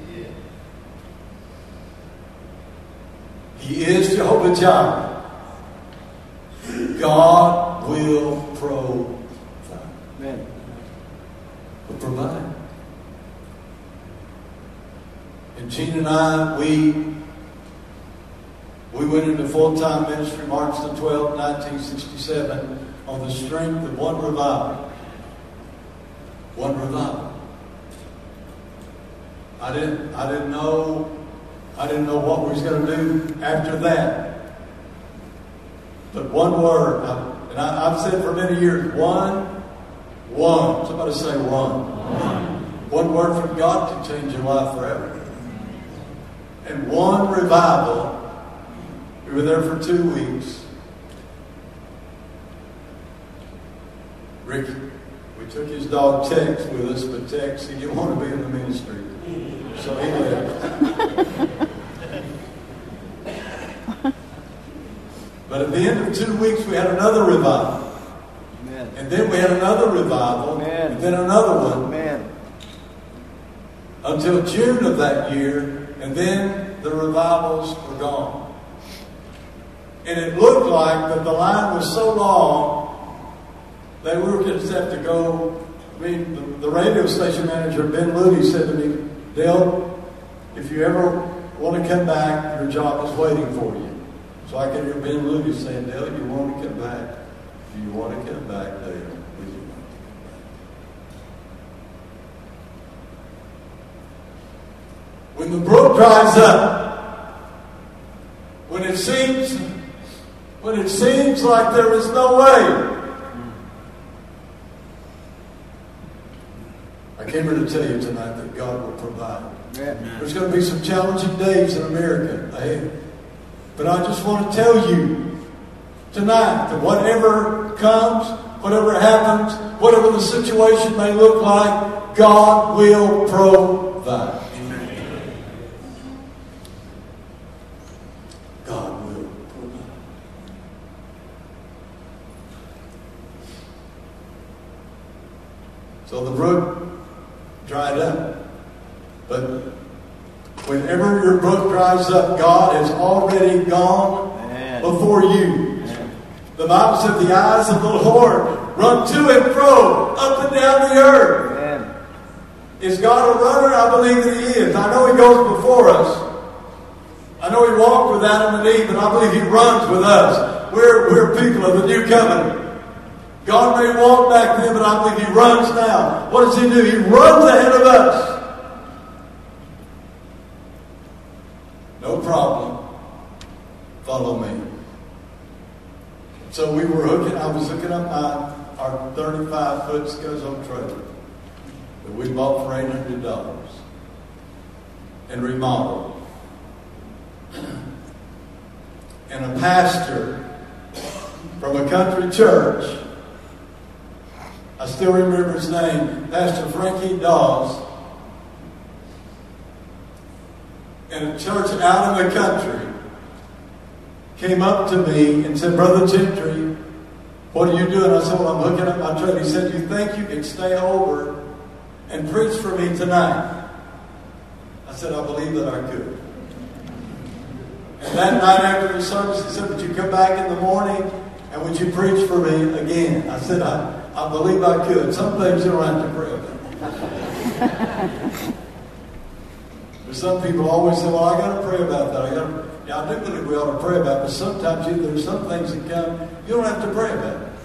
He is Jehovah Jireh. God will provide.
Amen.
Will provide. And Gene and I, we we went into full-time ministry March the twelfth, nineteen sixty-seven, on the strength of one revival. One revival. I didn't I didn't know I didn't know what we was going to do after that. But one word, and I, I've said for many years, one, one. Somebody say one. One. One word from God can change your life forever. And one revival. We were there for two weeks. Rick, we took his dog Tex with us, but Tex, he didn't want to be in the ministry. So he left. But at the end of two weeks, we had another revival.
Amen.
And then we had another revival.
Amen.
And then another one.
Amen.
Until June of that year. And then the revivals were gone. And it looked like that the line was so long that we were going to have to go. I mean, the, the radio station manager, Ben Moody, said to me, Dale, if you ever want to come back, your job is waiting for you. So I can hear Ben Moody saying, Dale, you want to come back? Do you want to come back, Dale? Would you want to come back? When the brook dries up, when it seems, when it seems like there is no way, I came here to tell you tonight that God will provide.
Amen.
There's going to be some challenging days in America ahead. But I just want to tell you tonight that whatever comes, whatever happens, whatever the situation may look like, God will provide. God will provide. So the brook dried up. But whenever your brook dries up, God has already gone
Amen.
Before you.
Amen.
The Bible said the eyes of the Lord run to and fro, up and down the earth.
Amen.
Is God a runner? I believe that He is. I know He goes before us. I know He walked with Adam and Eve, but I believe He runs with us. We're, we're people of the new covenant. God may walk back then, but I believe He runs now. What does He do? He runs ahead of us. No problem. Follow me. So we were hooking, I was hooking up my, our thirty-five foot Scozo trailer that we bought for eight hundred dollars and remodeled. And a pastor from a country church, I still remember his name, Pastor Frankie Dawes, in a church out in the country, came up to me and said, Brother Gentry, what are you doing? I said, well, I'm hooking up my trailer. He said, you think you can stay over and preach for me tonight? I said, I believe that I could. And that night after the service, he said, would you come back in the morning and would you preach for me again? I said, I, I believe I could. Some things you don't have to pray about. But some people always say, well, I got to pray about that. I got to, yeah, I do believe we ought to pray about it, but sometimes you, there's some things that come, you don't have to pray about it.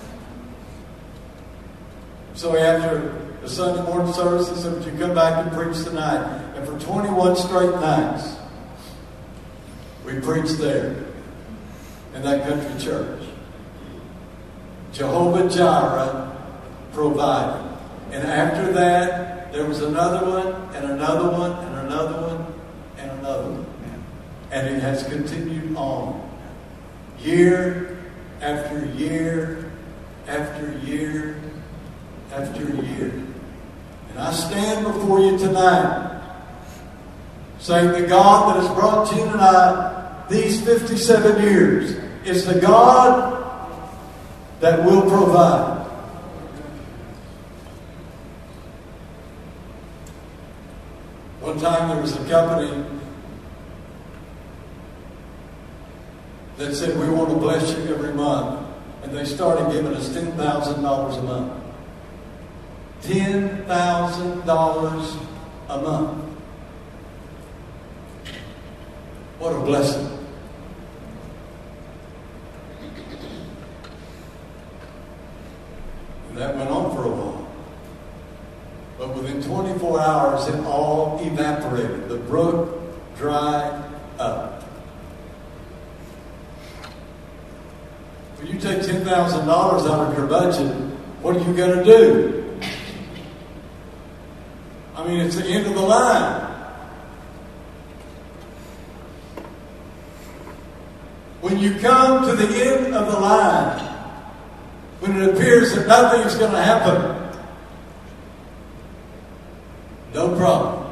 So after the Sunday morning service, he said, would you come back and preach tonight? And for twenty-one straight nights, we preached there in that country church. Jehovah Jireh provided. And after that, there was another one, and another one, and another one, and another one. And it has continued on. Year after year after year after year. And I stand before you tonight saying the God that has brought Gene and I these fifty-seven years is the God that will provide. One time there was a company that said, we want to bless you every month. And they started giving us ten thousand dollars a month. ten thousand dollars a month. What a blessing. And that went on for a while. But within twenty-four hours, it all evaporated. The brook dried up. When you take ten thousand dollars out of your budget, what are you going to do? I mean, it's the end of the line. When you come to the end of the line, when it appears that nothing is going to happen, no problem.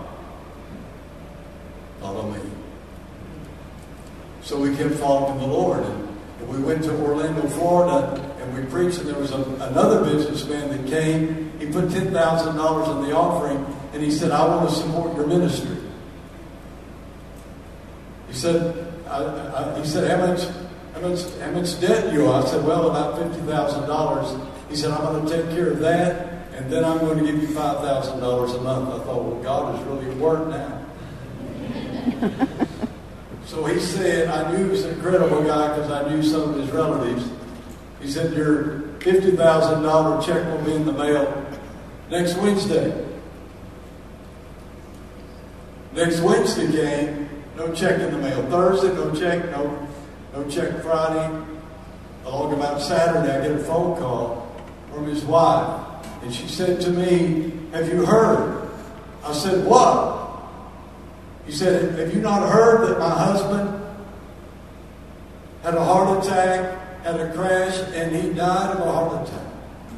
Follow me. So we kept following the Lord. And we went to Orlando, Florida, and we preached, and there was a, another businessman that came. He put ten thousand dollars in the offering, and he said, I want to support your ministry. He said, I, I, he said, how much, how much, how much debt you owe? I said, well, about fifty thousand dollars. He said, I'm going to take care of that, and then I'm going to give you five thousand dollars a month. I thought, well, God is really at work now. So he said, I knew he was an incredible guy because I knew some of his relatives. He said, your fifty thousand dollars check will be in the mail next Wednesday. Next Wednesday came, no check in the mail. Thursday, no check, no, no check Friday. Along about Saturday, I get a phone call from his wife. And she said to me, have you heard? I said, what? He said, have you not heard that my husband had a heart attack, had a crash, and he died of a heart attack?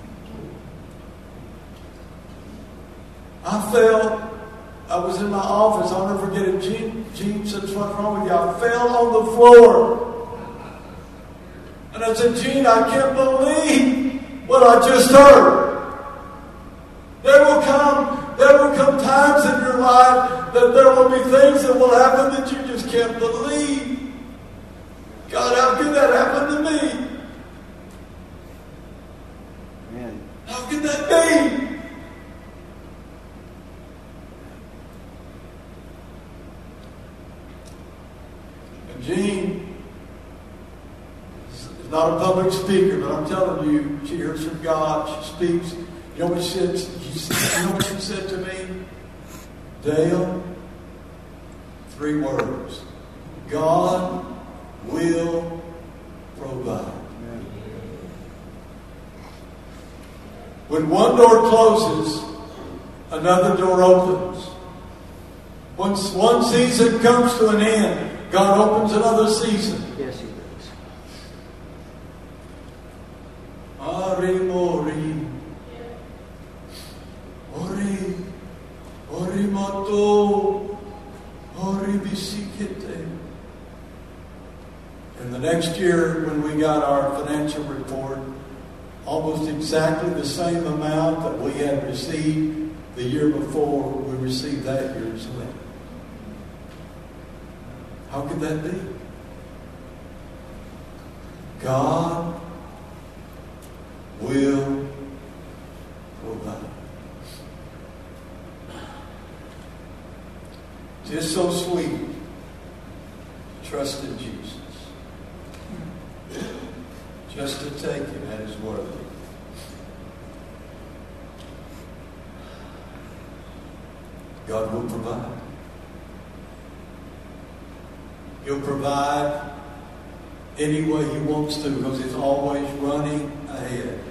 I fell, I was in my office, I'll never forget it. Gene, Gene said, what's wrong with you? I fell on the floor. And I said, Gene, I can't believe what I just heard. There will come, there will come times in your life that there will be things that will happen that you just can't believe. God, how could that happen to me?
Man.
How could that be? And Jean is not a public speaker, but I'm telling you, she hears from God. She speaks. You know what she said? You know what she said to me? Dale, three words. God will provide. When one door closes, another door opens. Once one season comes to an end, God opens another season.
Yes, He does.
Ari Mori. Ori. Ori Mato. Ori Bisikete. And the next year, when we got our financial report, almost exactly the same amount that we had received the year before, we received that year's rent. How could that be? God will provide. Just so sweet. Trust in Jesus. Just to take Him at His word. God will provide. He'll provide any way He wants to, because He's always running ahead.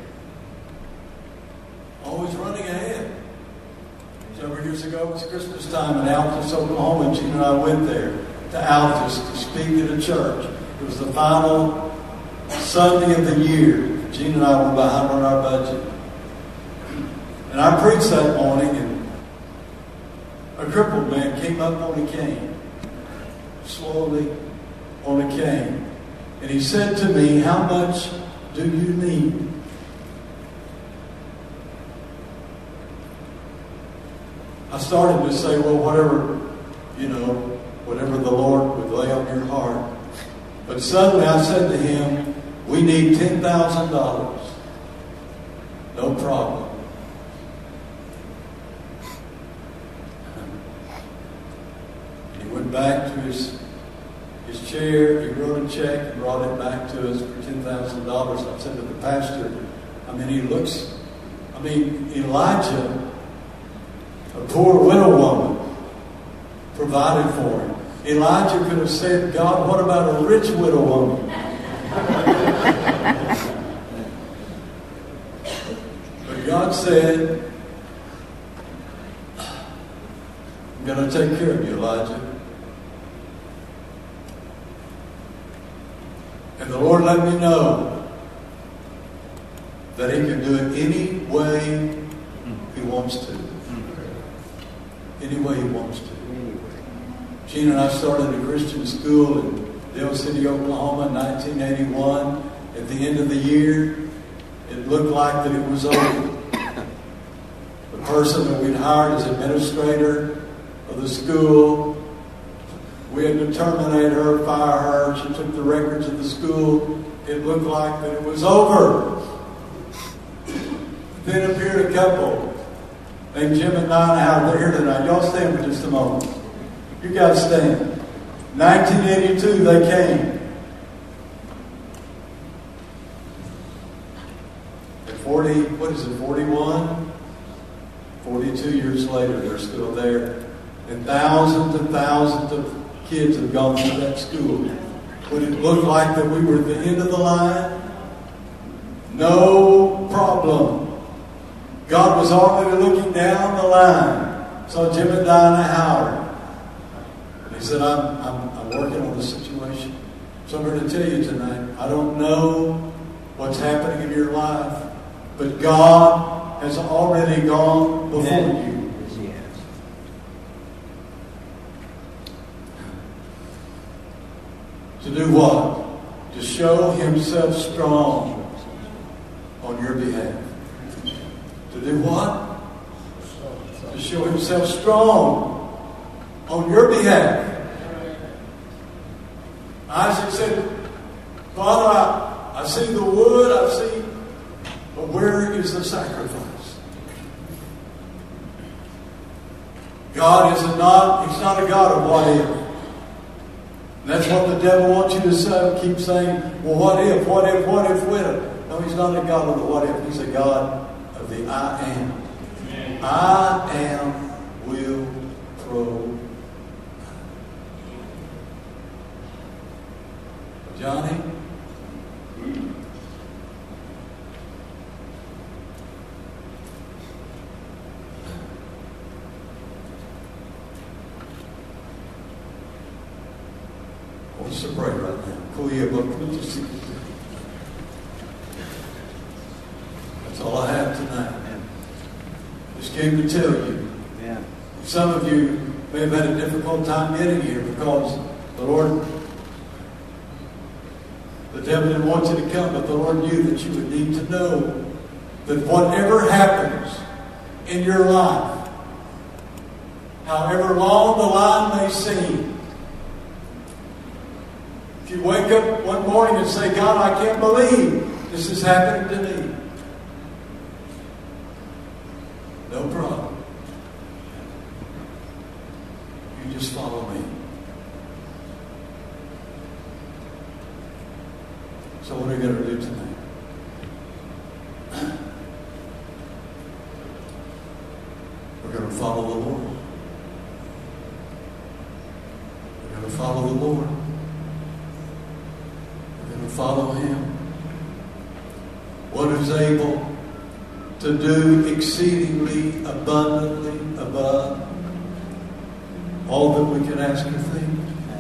Always running ahead. Several years ago, it was Christmas time in Altus, Oklahoma, and Gene and I went there to Altus to speak at a church. It was the final Sunday of the year. Gene and I were behind on our budget. And I preached that morning, and a crippled man came up on a cane, slowly on a cane. And he said to me, "How much do you need?" I started to say, well, whatever, you know, whatever the Lord would lay on your heart. But suddenly I said to him, "We need ten thousand dollars. No problem." And he went back to his his chair, he wrote a check and brought it back to us for ten thousand dollars. I said to the pastor, I mean, he looks, I mean, Elijah, a poor widow woman, provided for him. Elijah could have said, "God, what about a rich widow woman?" But God said, "I'm going to take care of you, Elijah." And the Lord let me know that He can do it any way He wants to. Any way He wants to. Gene and I started a Christian school in Dale City, Oklahoma in nineteen eighty-one. At the end of the year, it looked like that it was over. The person that we'd hired as administrator of the school, we had to terminate her, fire her. She took the records of the school. It looked like that it was over. Then appeared a couple named Jim and Dinah Howard. They're here tonight. Y'all stand for just a moment. You guys stand. nineteen eighty-two, they came. At forty, what is it, forty-one? forty-two years later, they're still there. And thousands and thousands of kids have gone through that school. Would it look like that we were at the end of the line? No problem. God was already looking down the line. Saw Jim and Dinah Howard. And he said, I'm, I'm, I'm working on the situation. So I'm here to tell you tonight, I don't know what's happening in your life, but God has already gone before
Amen.
you. To do what? To show Himself strong on your behalf. To do what? To show Himself strong on your behalf. Isaac said, "Father, I, I see the wood, I see, but where is the sacrifice?" God is not, He's not a God of what if. And that's what the devil wants you to say, keep saying, well, what if, what if, what if, what if? No, He's not a God of the what if. He's a God of the I am. Amen. I am will provide. Johnny? I want us to pray right now. Pull your book. That's all I have tonight. Just came to tell you.
Yeah.
Some of you may have had a difficult time getting here because the Lord, the devil didn't want you to come, but the Lord knew that you would need to know that whatever happens in your life, however long the line may seem, if you wake up one morning and say, God, I can't believe this is happening to me, no problem. You just follow me. So what are we going to do tonight? We're going to follow the Lord. We're going to follow the Lord. We're going to follow Him. One who's able to do exceedingly abundantly above all that we can ask or think.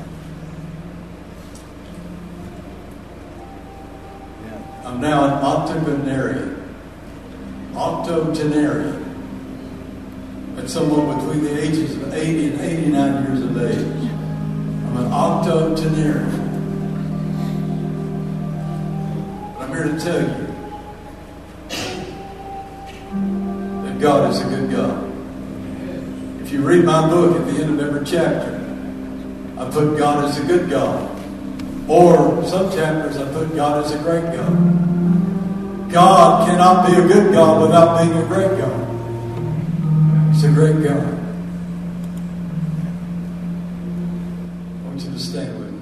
I'm now an octogenarian. Octogenarian. That and someone between the ages of eighty and eighty-nine years of age. I'm an octogenarian. I'm here to tell you that God is a good God. If you read my book at the end of every chapter, I put God as a good God. Or some chapters I put God as a great God. God cannot be a good God without being a great God. He's a great God. I want you to stand with me.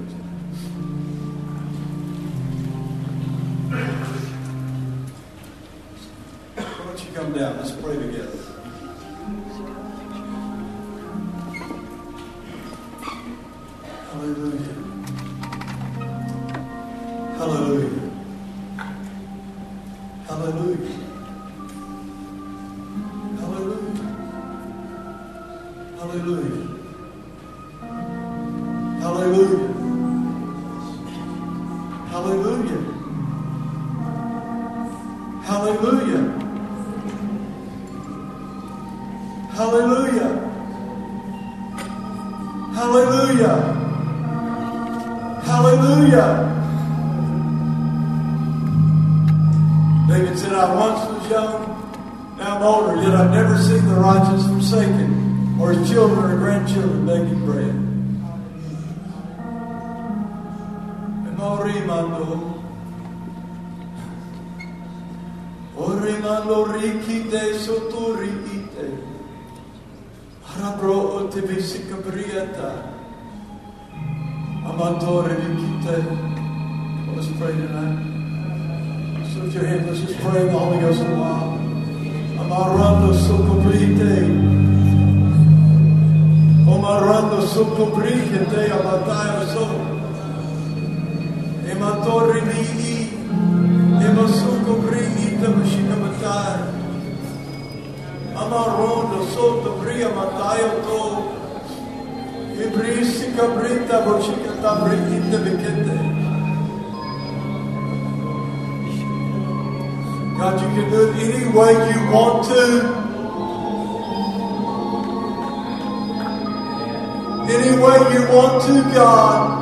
Why don't you come down? Let's pray together. Hallelujah. Hallelujah. Hallelujah. Hallelujah. Hallelujah. Hallelujah. Hallelujah. Hallelujah. Hallelujah. Hallelujah. Hallelujah. David said, I once was young, now I'm older, yet I've never seen the righteous forsaken, or his children or grandchildren begging bread. Emorimando. Orimando rikite soturikite. Harabro otivisikabriata. Amatore rikite. Let's pray tonight. Lift your hands, let's just pray in the Holy Ghost a while. Amarando socobrite. Omarando socobrite te abatayo so. Ematori ni. Ema socobrite mashikamatay. Amarondo soto bria matayo to. Ibrisi cabrita bochikata brikite bekete. God, you can do it any way you want to. Any way you want to, God.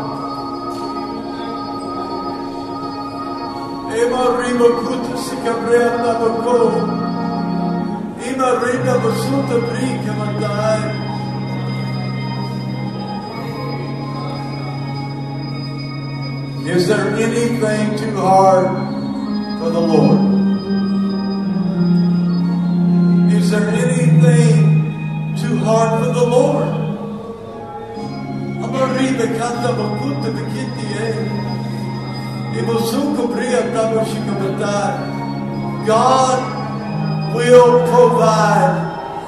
Ema riba kuta sikabrea tabako. Ema rida basuta brika mandai. Is there anything too hard for the Lord? Is there anything too hard for the Lord? Amaribe kanta bakuta bekiti eh. Ibosuko bria tabo shikabatai. God will provide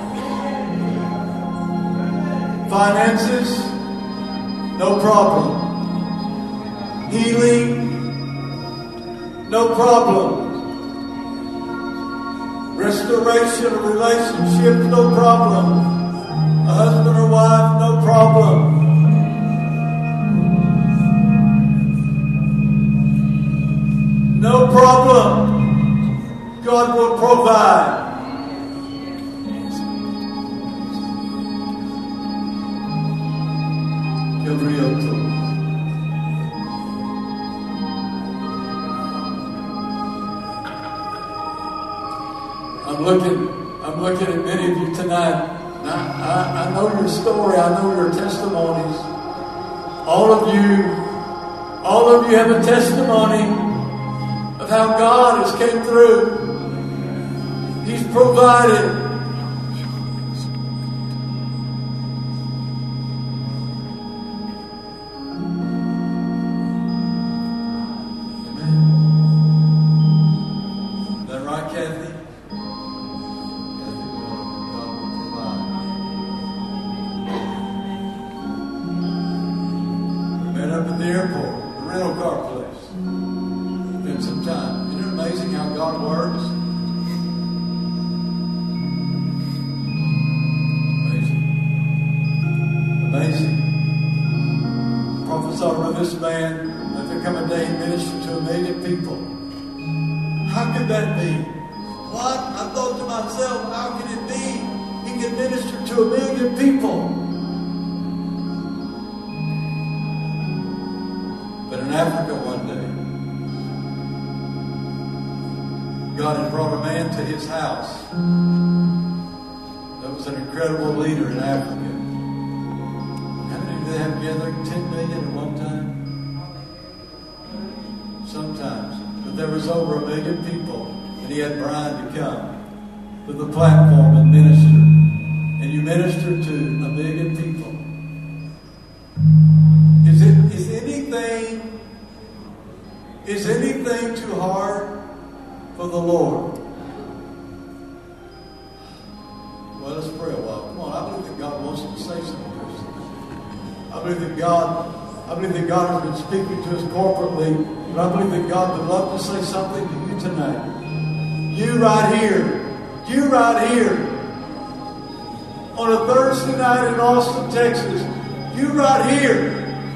finances, no problem. Healing, no problem. Restoration of relationships, no problem. A husband or wife, no problem. No problem. God will provide. Gabriel. I'm looking, I'm looking at many of you tonight. I, I, I know your story. I know your testimonies. All of you, all of you have a testimony of how God has came through. He's provided. he could minister to a million people. But in Africa one day, God had brought a man to his house that was an incredible leader in Africa. How many did they have together? ten million at one time? Sometimes. But there was over a million people, and he had Brian to come to the platform and minister. And you minister to a million people. Is it is anything is anything too hard for the Lord? Well, let's pray a while. Come on, I believe that God wants to say something to us. I believe that God, I believe that God has been speaking to us corporately, but I believe that God would love to say something to you tonight. You right here, you right here, on a Thursday night in Austin, Texas, you right here.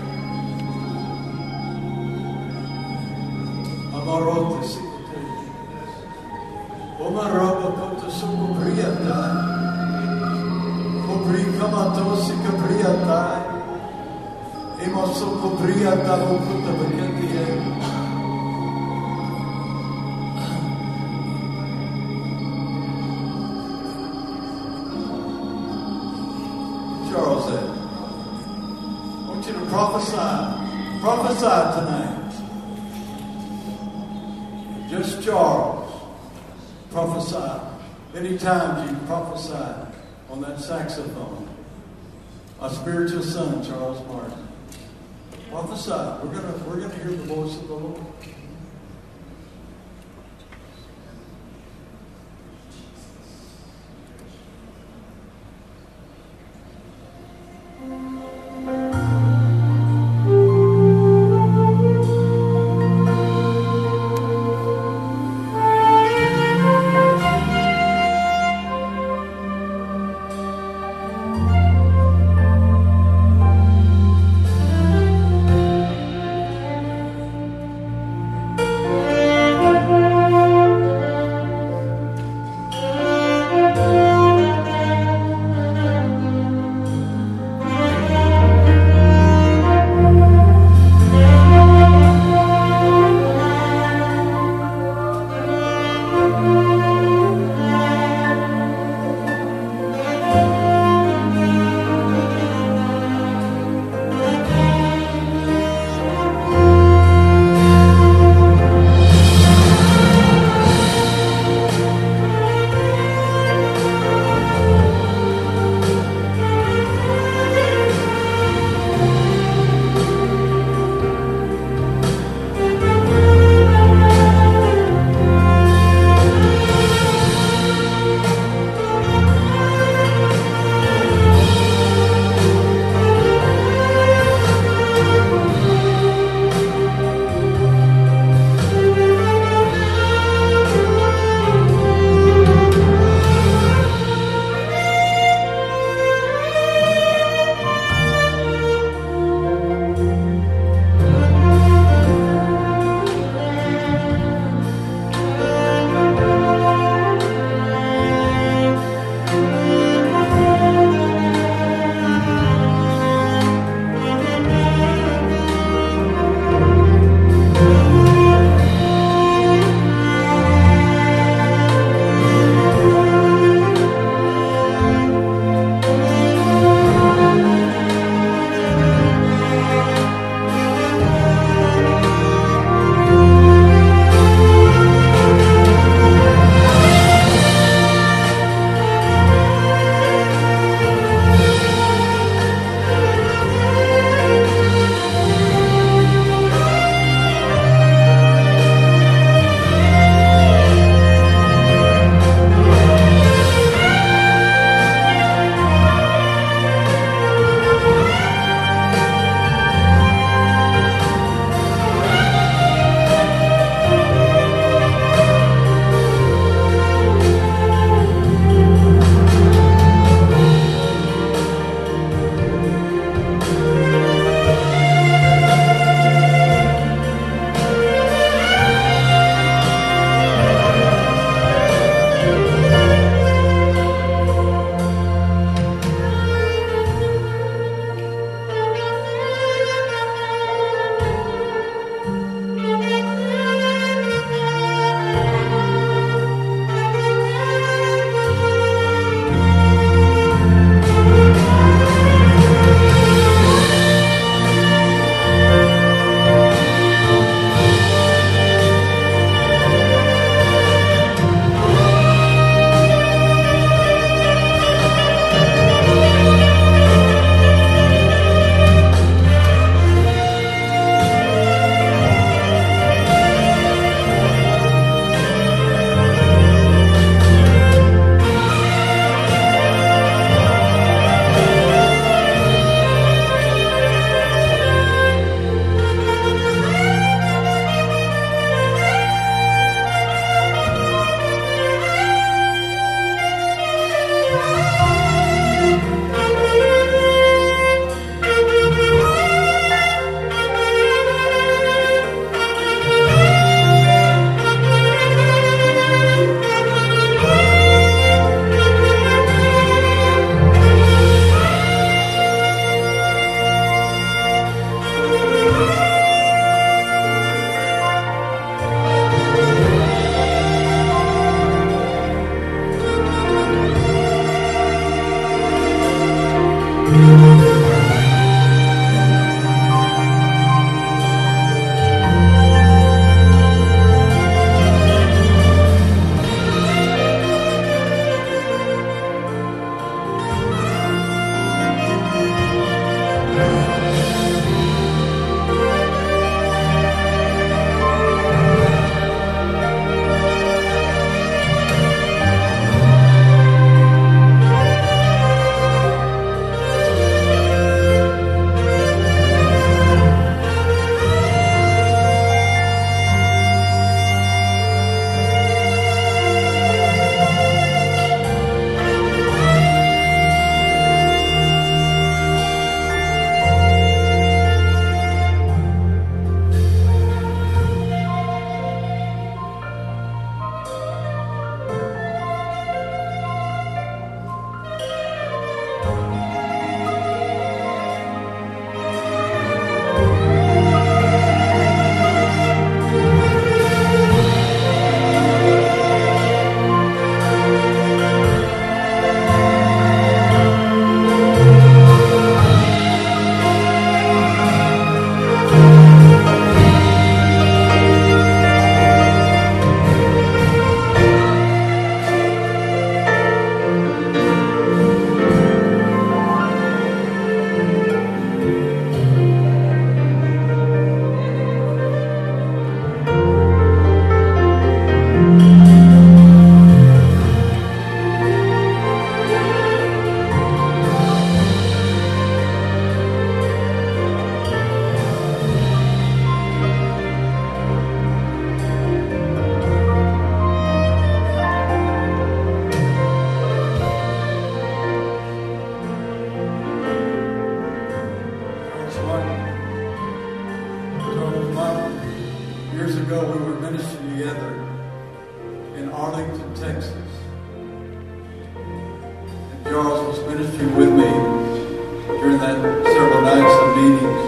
Amarote sikute. Omaroba kota sukupriyata. Kupri kamato sikapriyata. Imo sukupriyata ukuta baketiye. Charles said, I want you to prophesy. Prophesy tonight. Just Charles. Prophesy. Many times you prophesy on that saxophone. My spiritual son, Charles Martin. Prophesy. We're gonna we're gonna hear the voice of the Lord. ministry together in Arlington, Texas. And Charles was ministering with me during that several nights of meetings.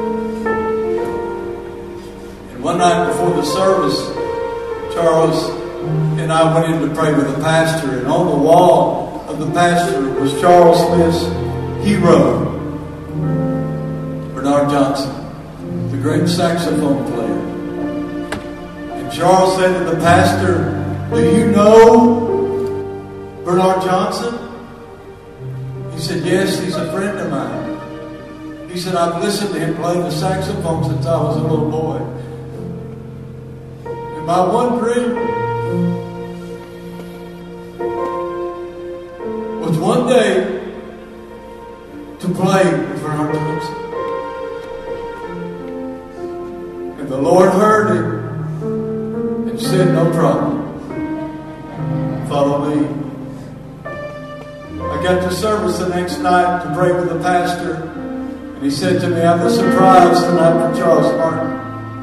And one night before the service, Charles and I went in to pray with the pastor, and on the wall of the pastor was Charles Smith's hero, Bernard Johnson, the great saxophone player. And Charles said to the pastor, "Do you know Bernard Johnson?" He said, "Yes, he's a friend of mine." He said, "I've listened to him play the saxophone since I was a little boy. And my one dream was one day to play with Bernard Johnson." And the Lord heard him and said, "No problem. Follow me." I got to service the next night to pray with the pastor, and he said to me, "I have a surprise tonight for Charles Martin."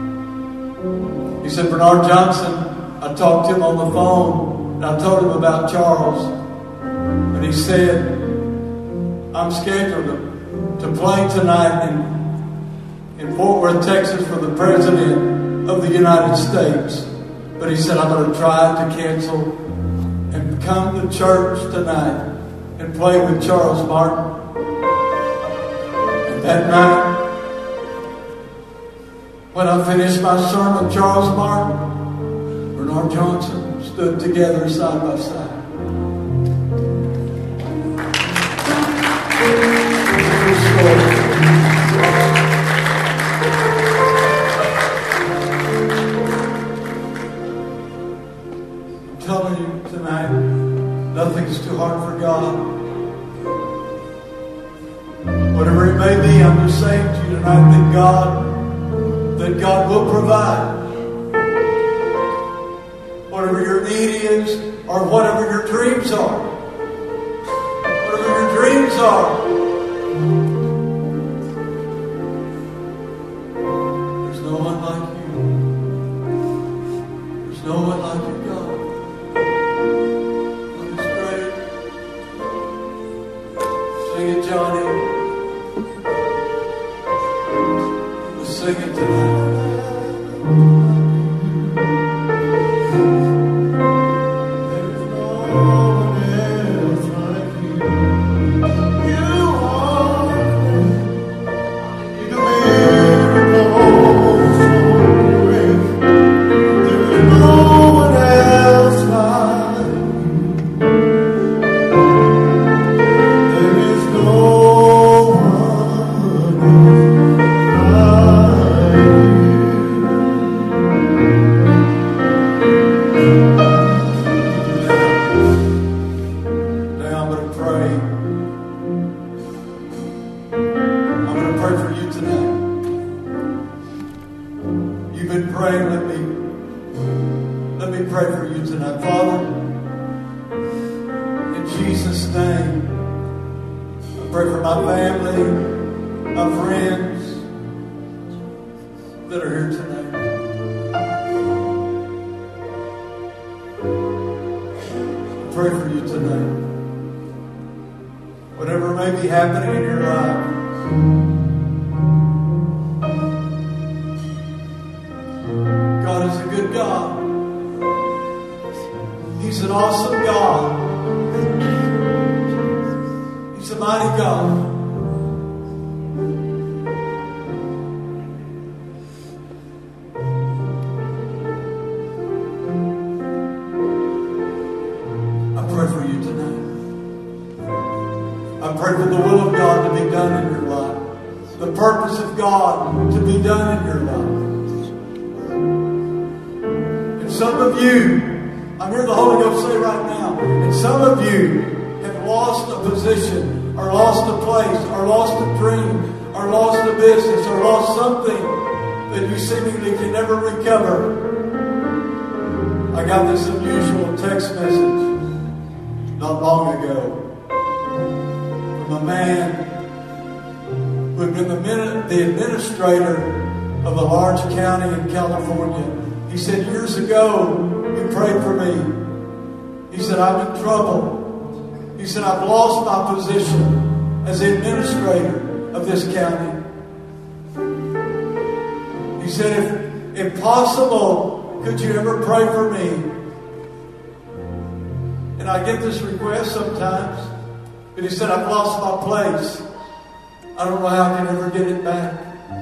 He said, "Bernard Johnson, I talked to him on the phone, and I told him about Charles. And he said, I'm scheduled to, to play tonight in, in Fort Worth, Texas for the President of the United States. But he said, I'm going to try to cancel and come to church tonight and play with Charles Martin." And that night, when I finished my sermon, Charles Martin, Bernard Johnson stood together side by side. I'm telling you tonight, nothing's too hard for God. Whatever it may be, I'm just saying to you tonight that God, that God will provide. Whatever your need is, or whatever your dreams are. Whatever your dreams are. There's no one like you. There's no one like you, God. God is great. Sing it, Johnny. Let's sing it tonight. I got this unusual text message not long ago from a man who had been the, the administrator of a large county in California He said, years ago, you prayed for me. He said, I'm in trouble. He said, I've lost my position as the administrator of this county. He said, if, if possible, could you ever pray for me? And I get this request sometimes. But he said, I've lost my place. I don't know how I can ever get it back.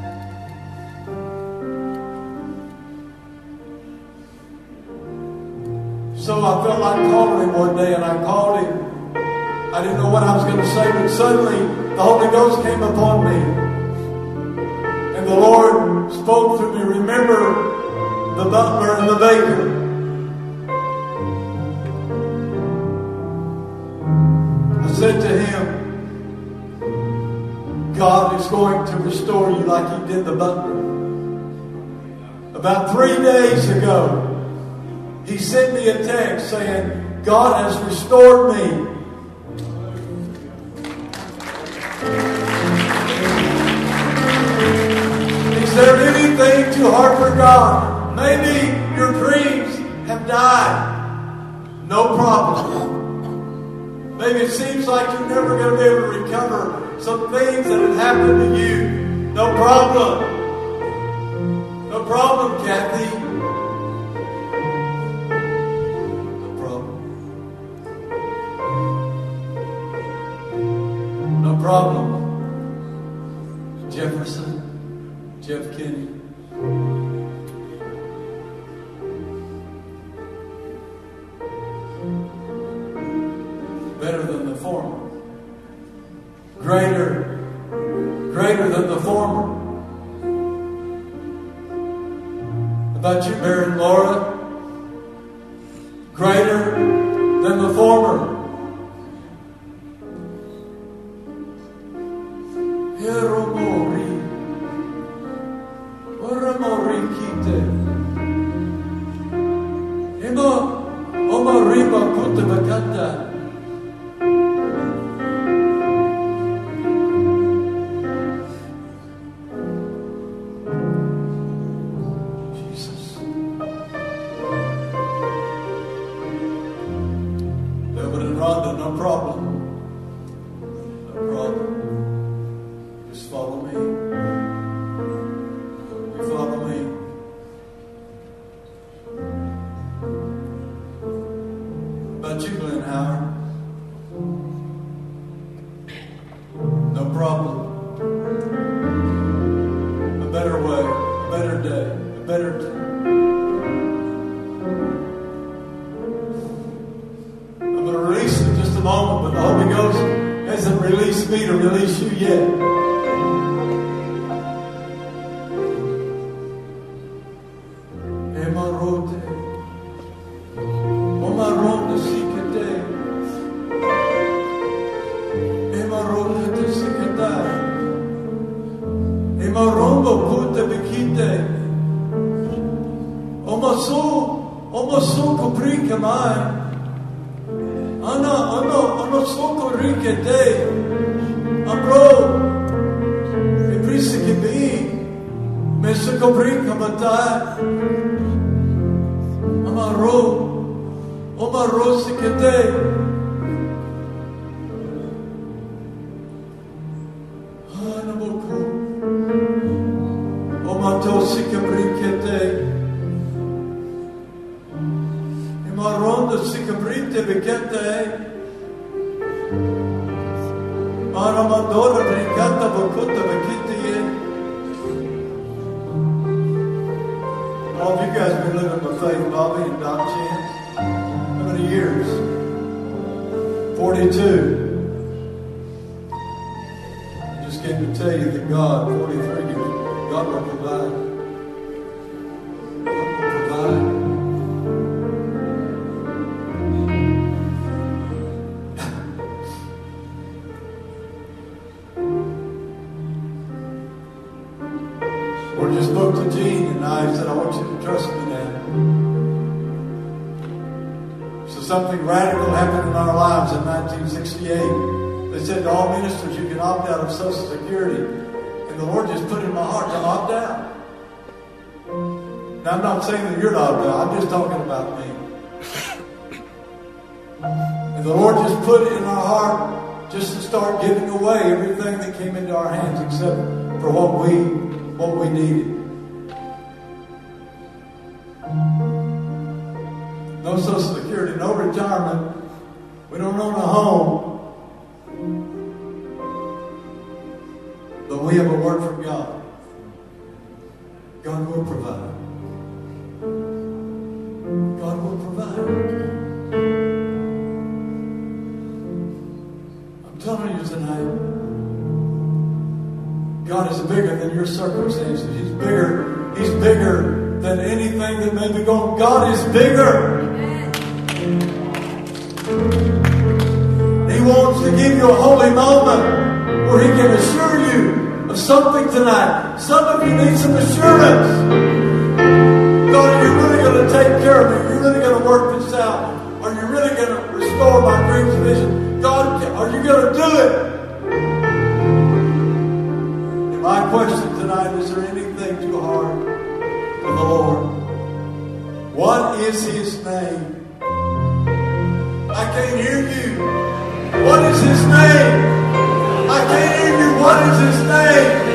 So I felt like calling him one day, and I called him. I didn't know what I was going to say, but suddenly the Holy Ghost came upon me. And the Lord spoke to me, remember the butler and the baker. I said to him, God is going to restore you like He did the butler. About three days ago, he sent me a text saying, God has restored me. Is there anything too hard for God? Maybe your dreams have died. No problem. Maybe it seems like you're never going to be able to recover some things that have happened to you. No problem. No problem, Kathy. No problem. No problem. Jefferson, Jeff Kinney. Better than the former. Greater, greater than the former. About you, Mary and Laura? Greater than the former. Heromori, Oromori kite, Emo, Omariba kutabakata. No problem. No problem. Just follow me. You follow me. About you, Glenn Howard? No problem. A better way, a better day, a better day. Moment, but the Holy Ghost hasn't released me to release you yet. Emarote, Omarote sikete, Emarote sikete, Emarombo kute bekite, Omasu, Omasu kuprika mai. Ana, ana, ana soko rikete, amro, e prisi che bi, me se cobrica matai, amaro, omaro sikete, ana boko, omato sikabrikete. Maronda sikabrite bekete, Maramadora bricata bokota bekite. All of you guys have been living by faith, Bobby and Doc Chance. How many years? forty-two. I just came to tell you that God, forty-three years, God will provide. God will provide. Lord just spoke to Gene and I said, I want you to trust me now. So something radical happened in our lives in nineteen sixty-eight. They said to all ministers, you can opt out of Social Security. And the Lord just put in my heart to opt out. And I'm not saying that you're not about, I'm just talking about me. And the Lord just put it in our heart just to start giving away everything that came into our hands except for what we what we needed. No Social Security, no retirement. We don't own a home. But we have a word from God. God will provide. God will provide. I'm telling you tonight, God is bigger than your circumstances. He's bigger. He's bigger than anything that may be going. God is bigger. He wants to give you a holy moment where He can assure you of something tonight. Some of you need some assurance. God, are you really going to take care of me? Are you really going to work this out? Are you really going to restore my dreams and vision? God, are you going to do it? And my question tonight, is there anything too hard for the Lord? What is His name? I can't hear you. What is His name? I can't hear you. What is His name?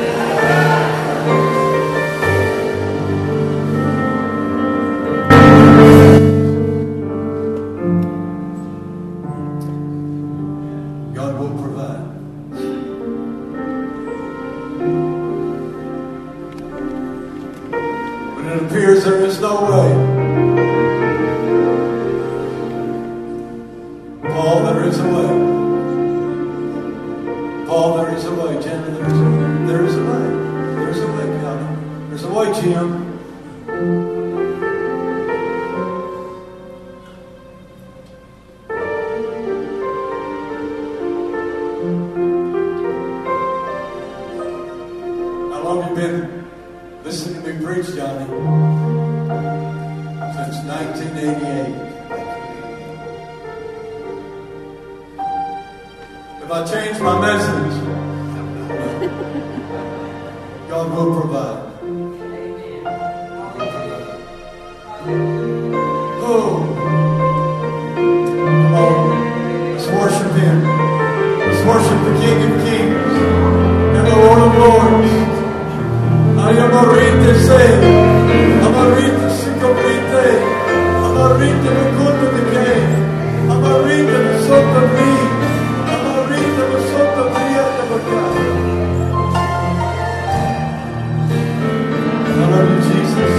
God will provide. When it appears there is no way, Paul, there is a way. Paul, there is a way. Jenna, there is a, there is a way. There's a way, Calvin. There's a way, Jim. How long have you been listening to me preach, Johnny? Since nineteen eighty-eight. If I change my message, God will provide. Oh, come on, let's worship Him. Let's worship the King of Kings and the Lord of Lords. Ayamarite say, Amarite Sikobrite, Amarite Mukunta Decay, Amarite Sota Bree. I love you, Jesus.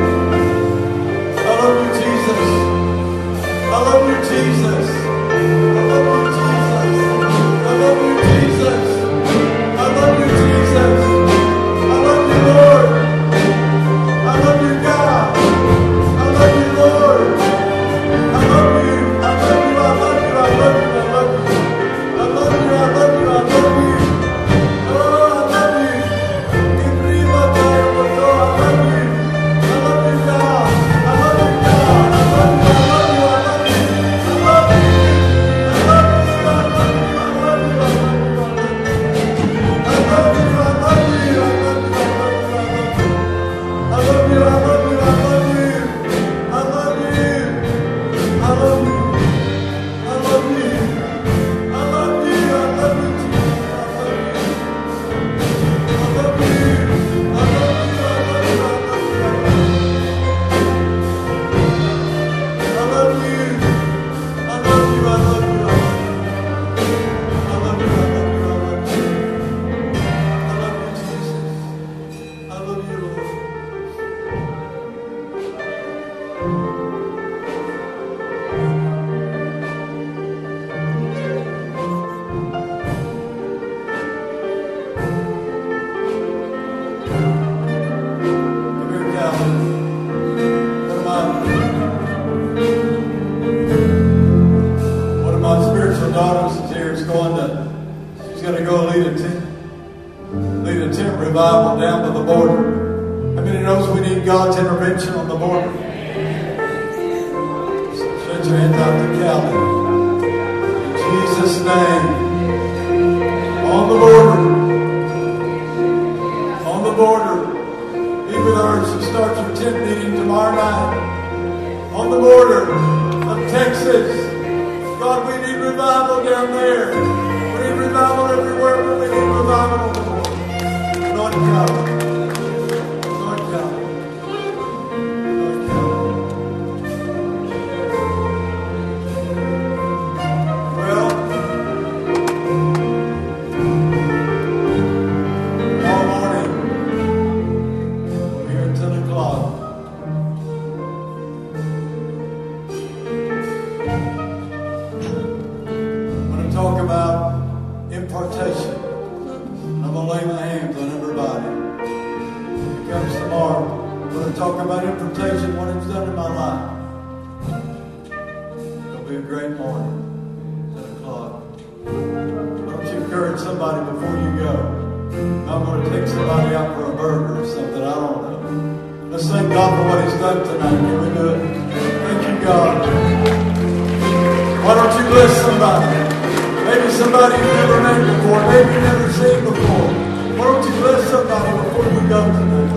I love you, Jesus. I love you, Jesus. I love you, Jesus. I love you, Jesus. I love you, Jesus. I love you, Lord. I love you, God. I love you, Lord. I love you. I love you. I love you. I love you. I love you. I love you, I love you, I love you. Oh, I love you. In Riva, I love you. I love you, God. I love you, God. I love you, I love you, I love you. I love you. I love you, I love you, I love you, I love you. I love you, I love you, I love you, I love you, I love you. I love you, I love you, I love you. I love you. I love you. I love you. I love you, I love you, Jesus. I love you. I love you, I love you, I love you, I love you. I love you, I love you, I love you. I love you, I love you, I love you. I love you, Jesus. I love you, Lord. Come here, Calvin. One of my, one of my spiritual daughters is here. Is going to, she's going to go lead a tent, lead a tent revival down by the border. How many knows we need God's intervention on the border? So stretch your hands out to Calvin. In Jesus' name. On the border. On the border. Be with her as she starts her tent meeting tomorrow. tomorrow night on the border of Texas. God, we need revival down there. We need revival everywhere, but we need revival on the border. Lord God. Lord God. Lord God. Well, tomorrow morning, we'll be here at ten o'clock. Talk about impartation. I'm going to lay my hands on everybody. It comes tomorrow. I'm going to talk about impartation, what it's done in my life. It'll be a great morning. ten o'clock. Why don't you encourage somebody before you go? I'm going to take somebody out for a burger or something. I don't know. Let's thank God for what He's done tonight. Can we do it? Thank you, God. Why don't you bless somebody? Maybe somebody you've never met before. Maybe you've never seen before. Why don't you bless somebody before you go tonight?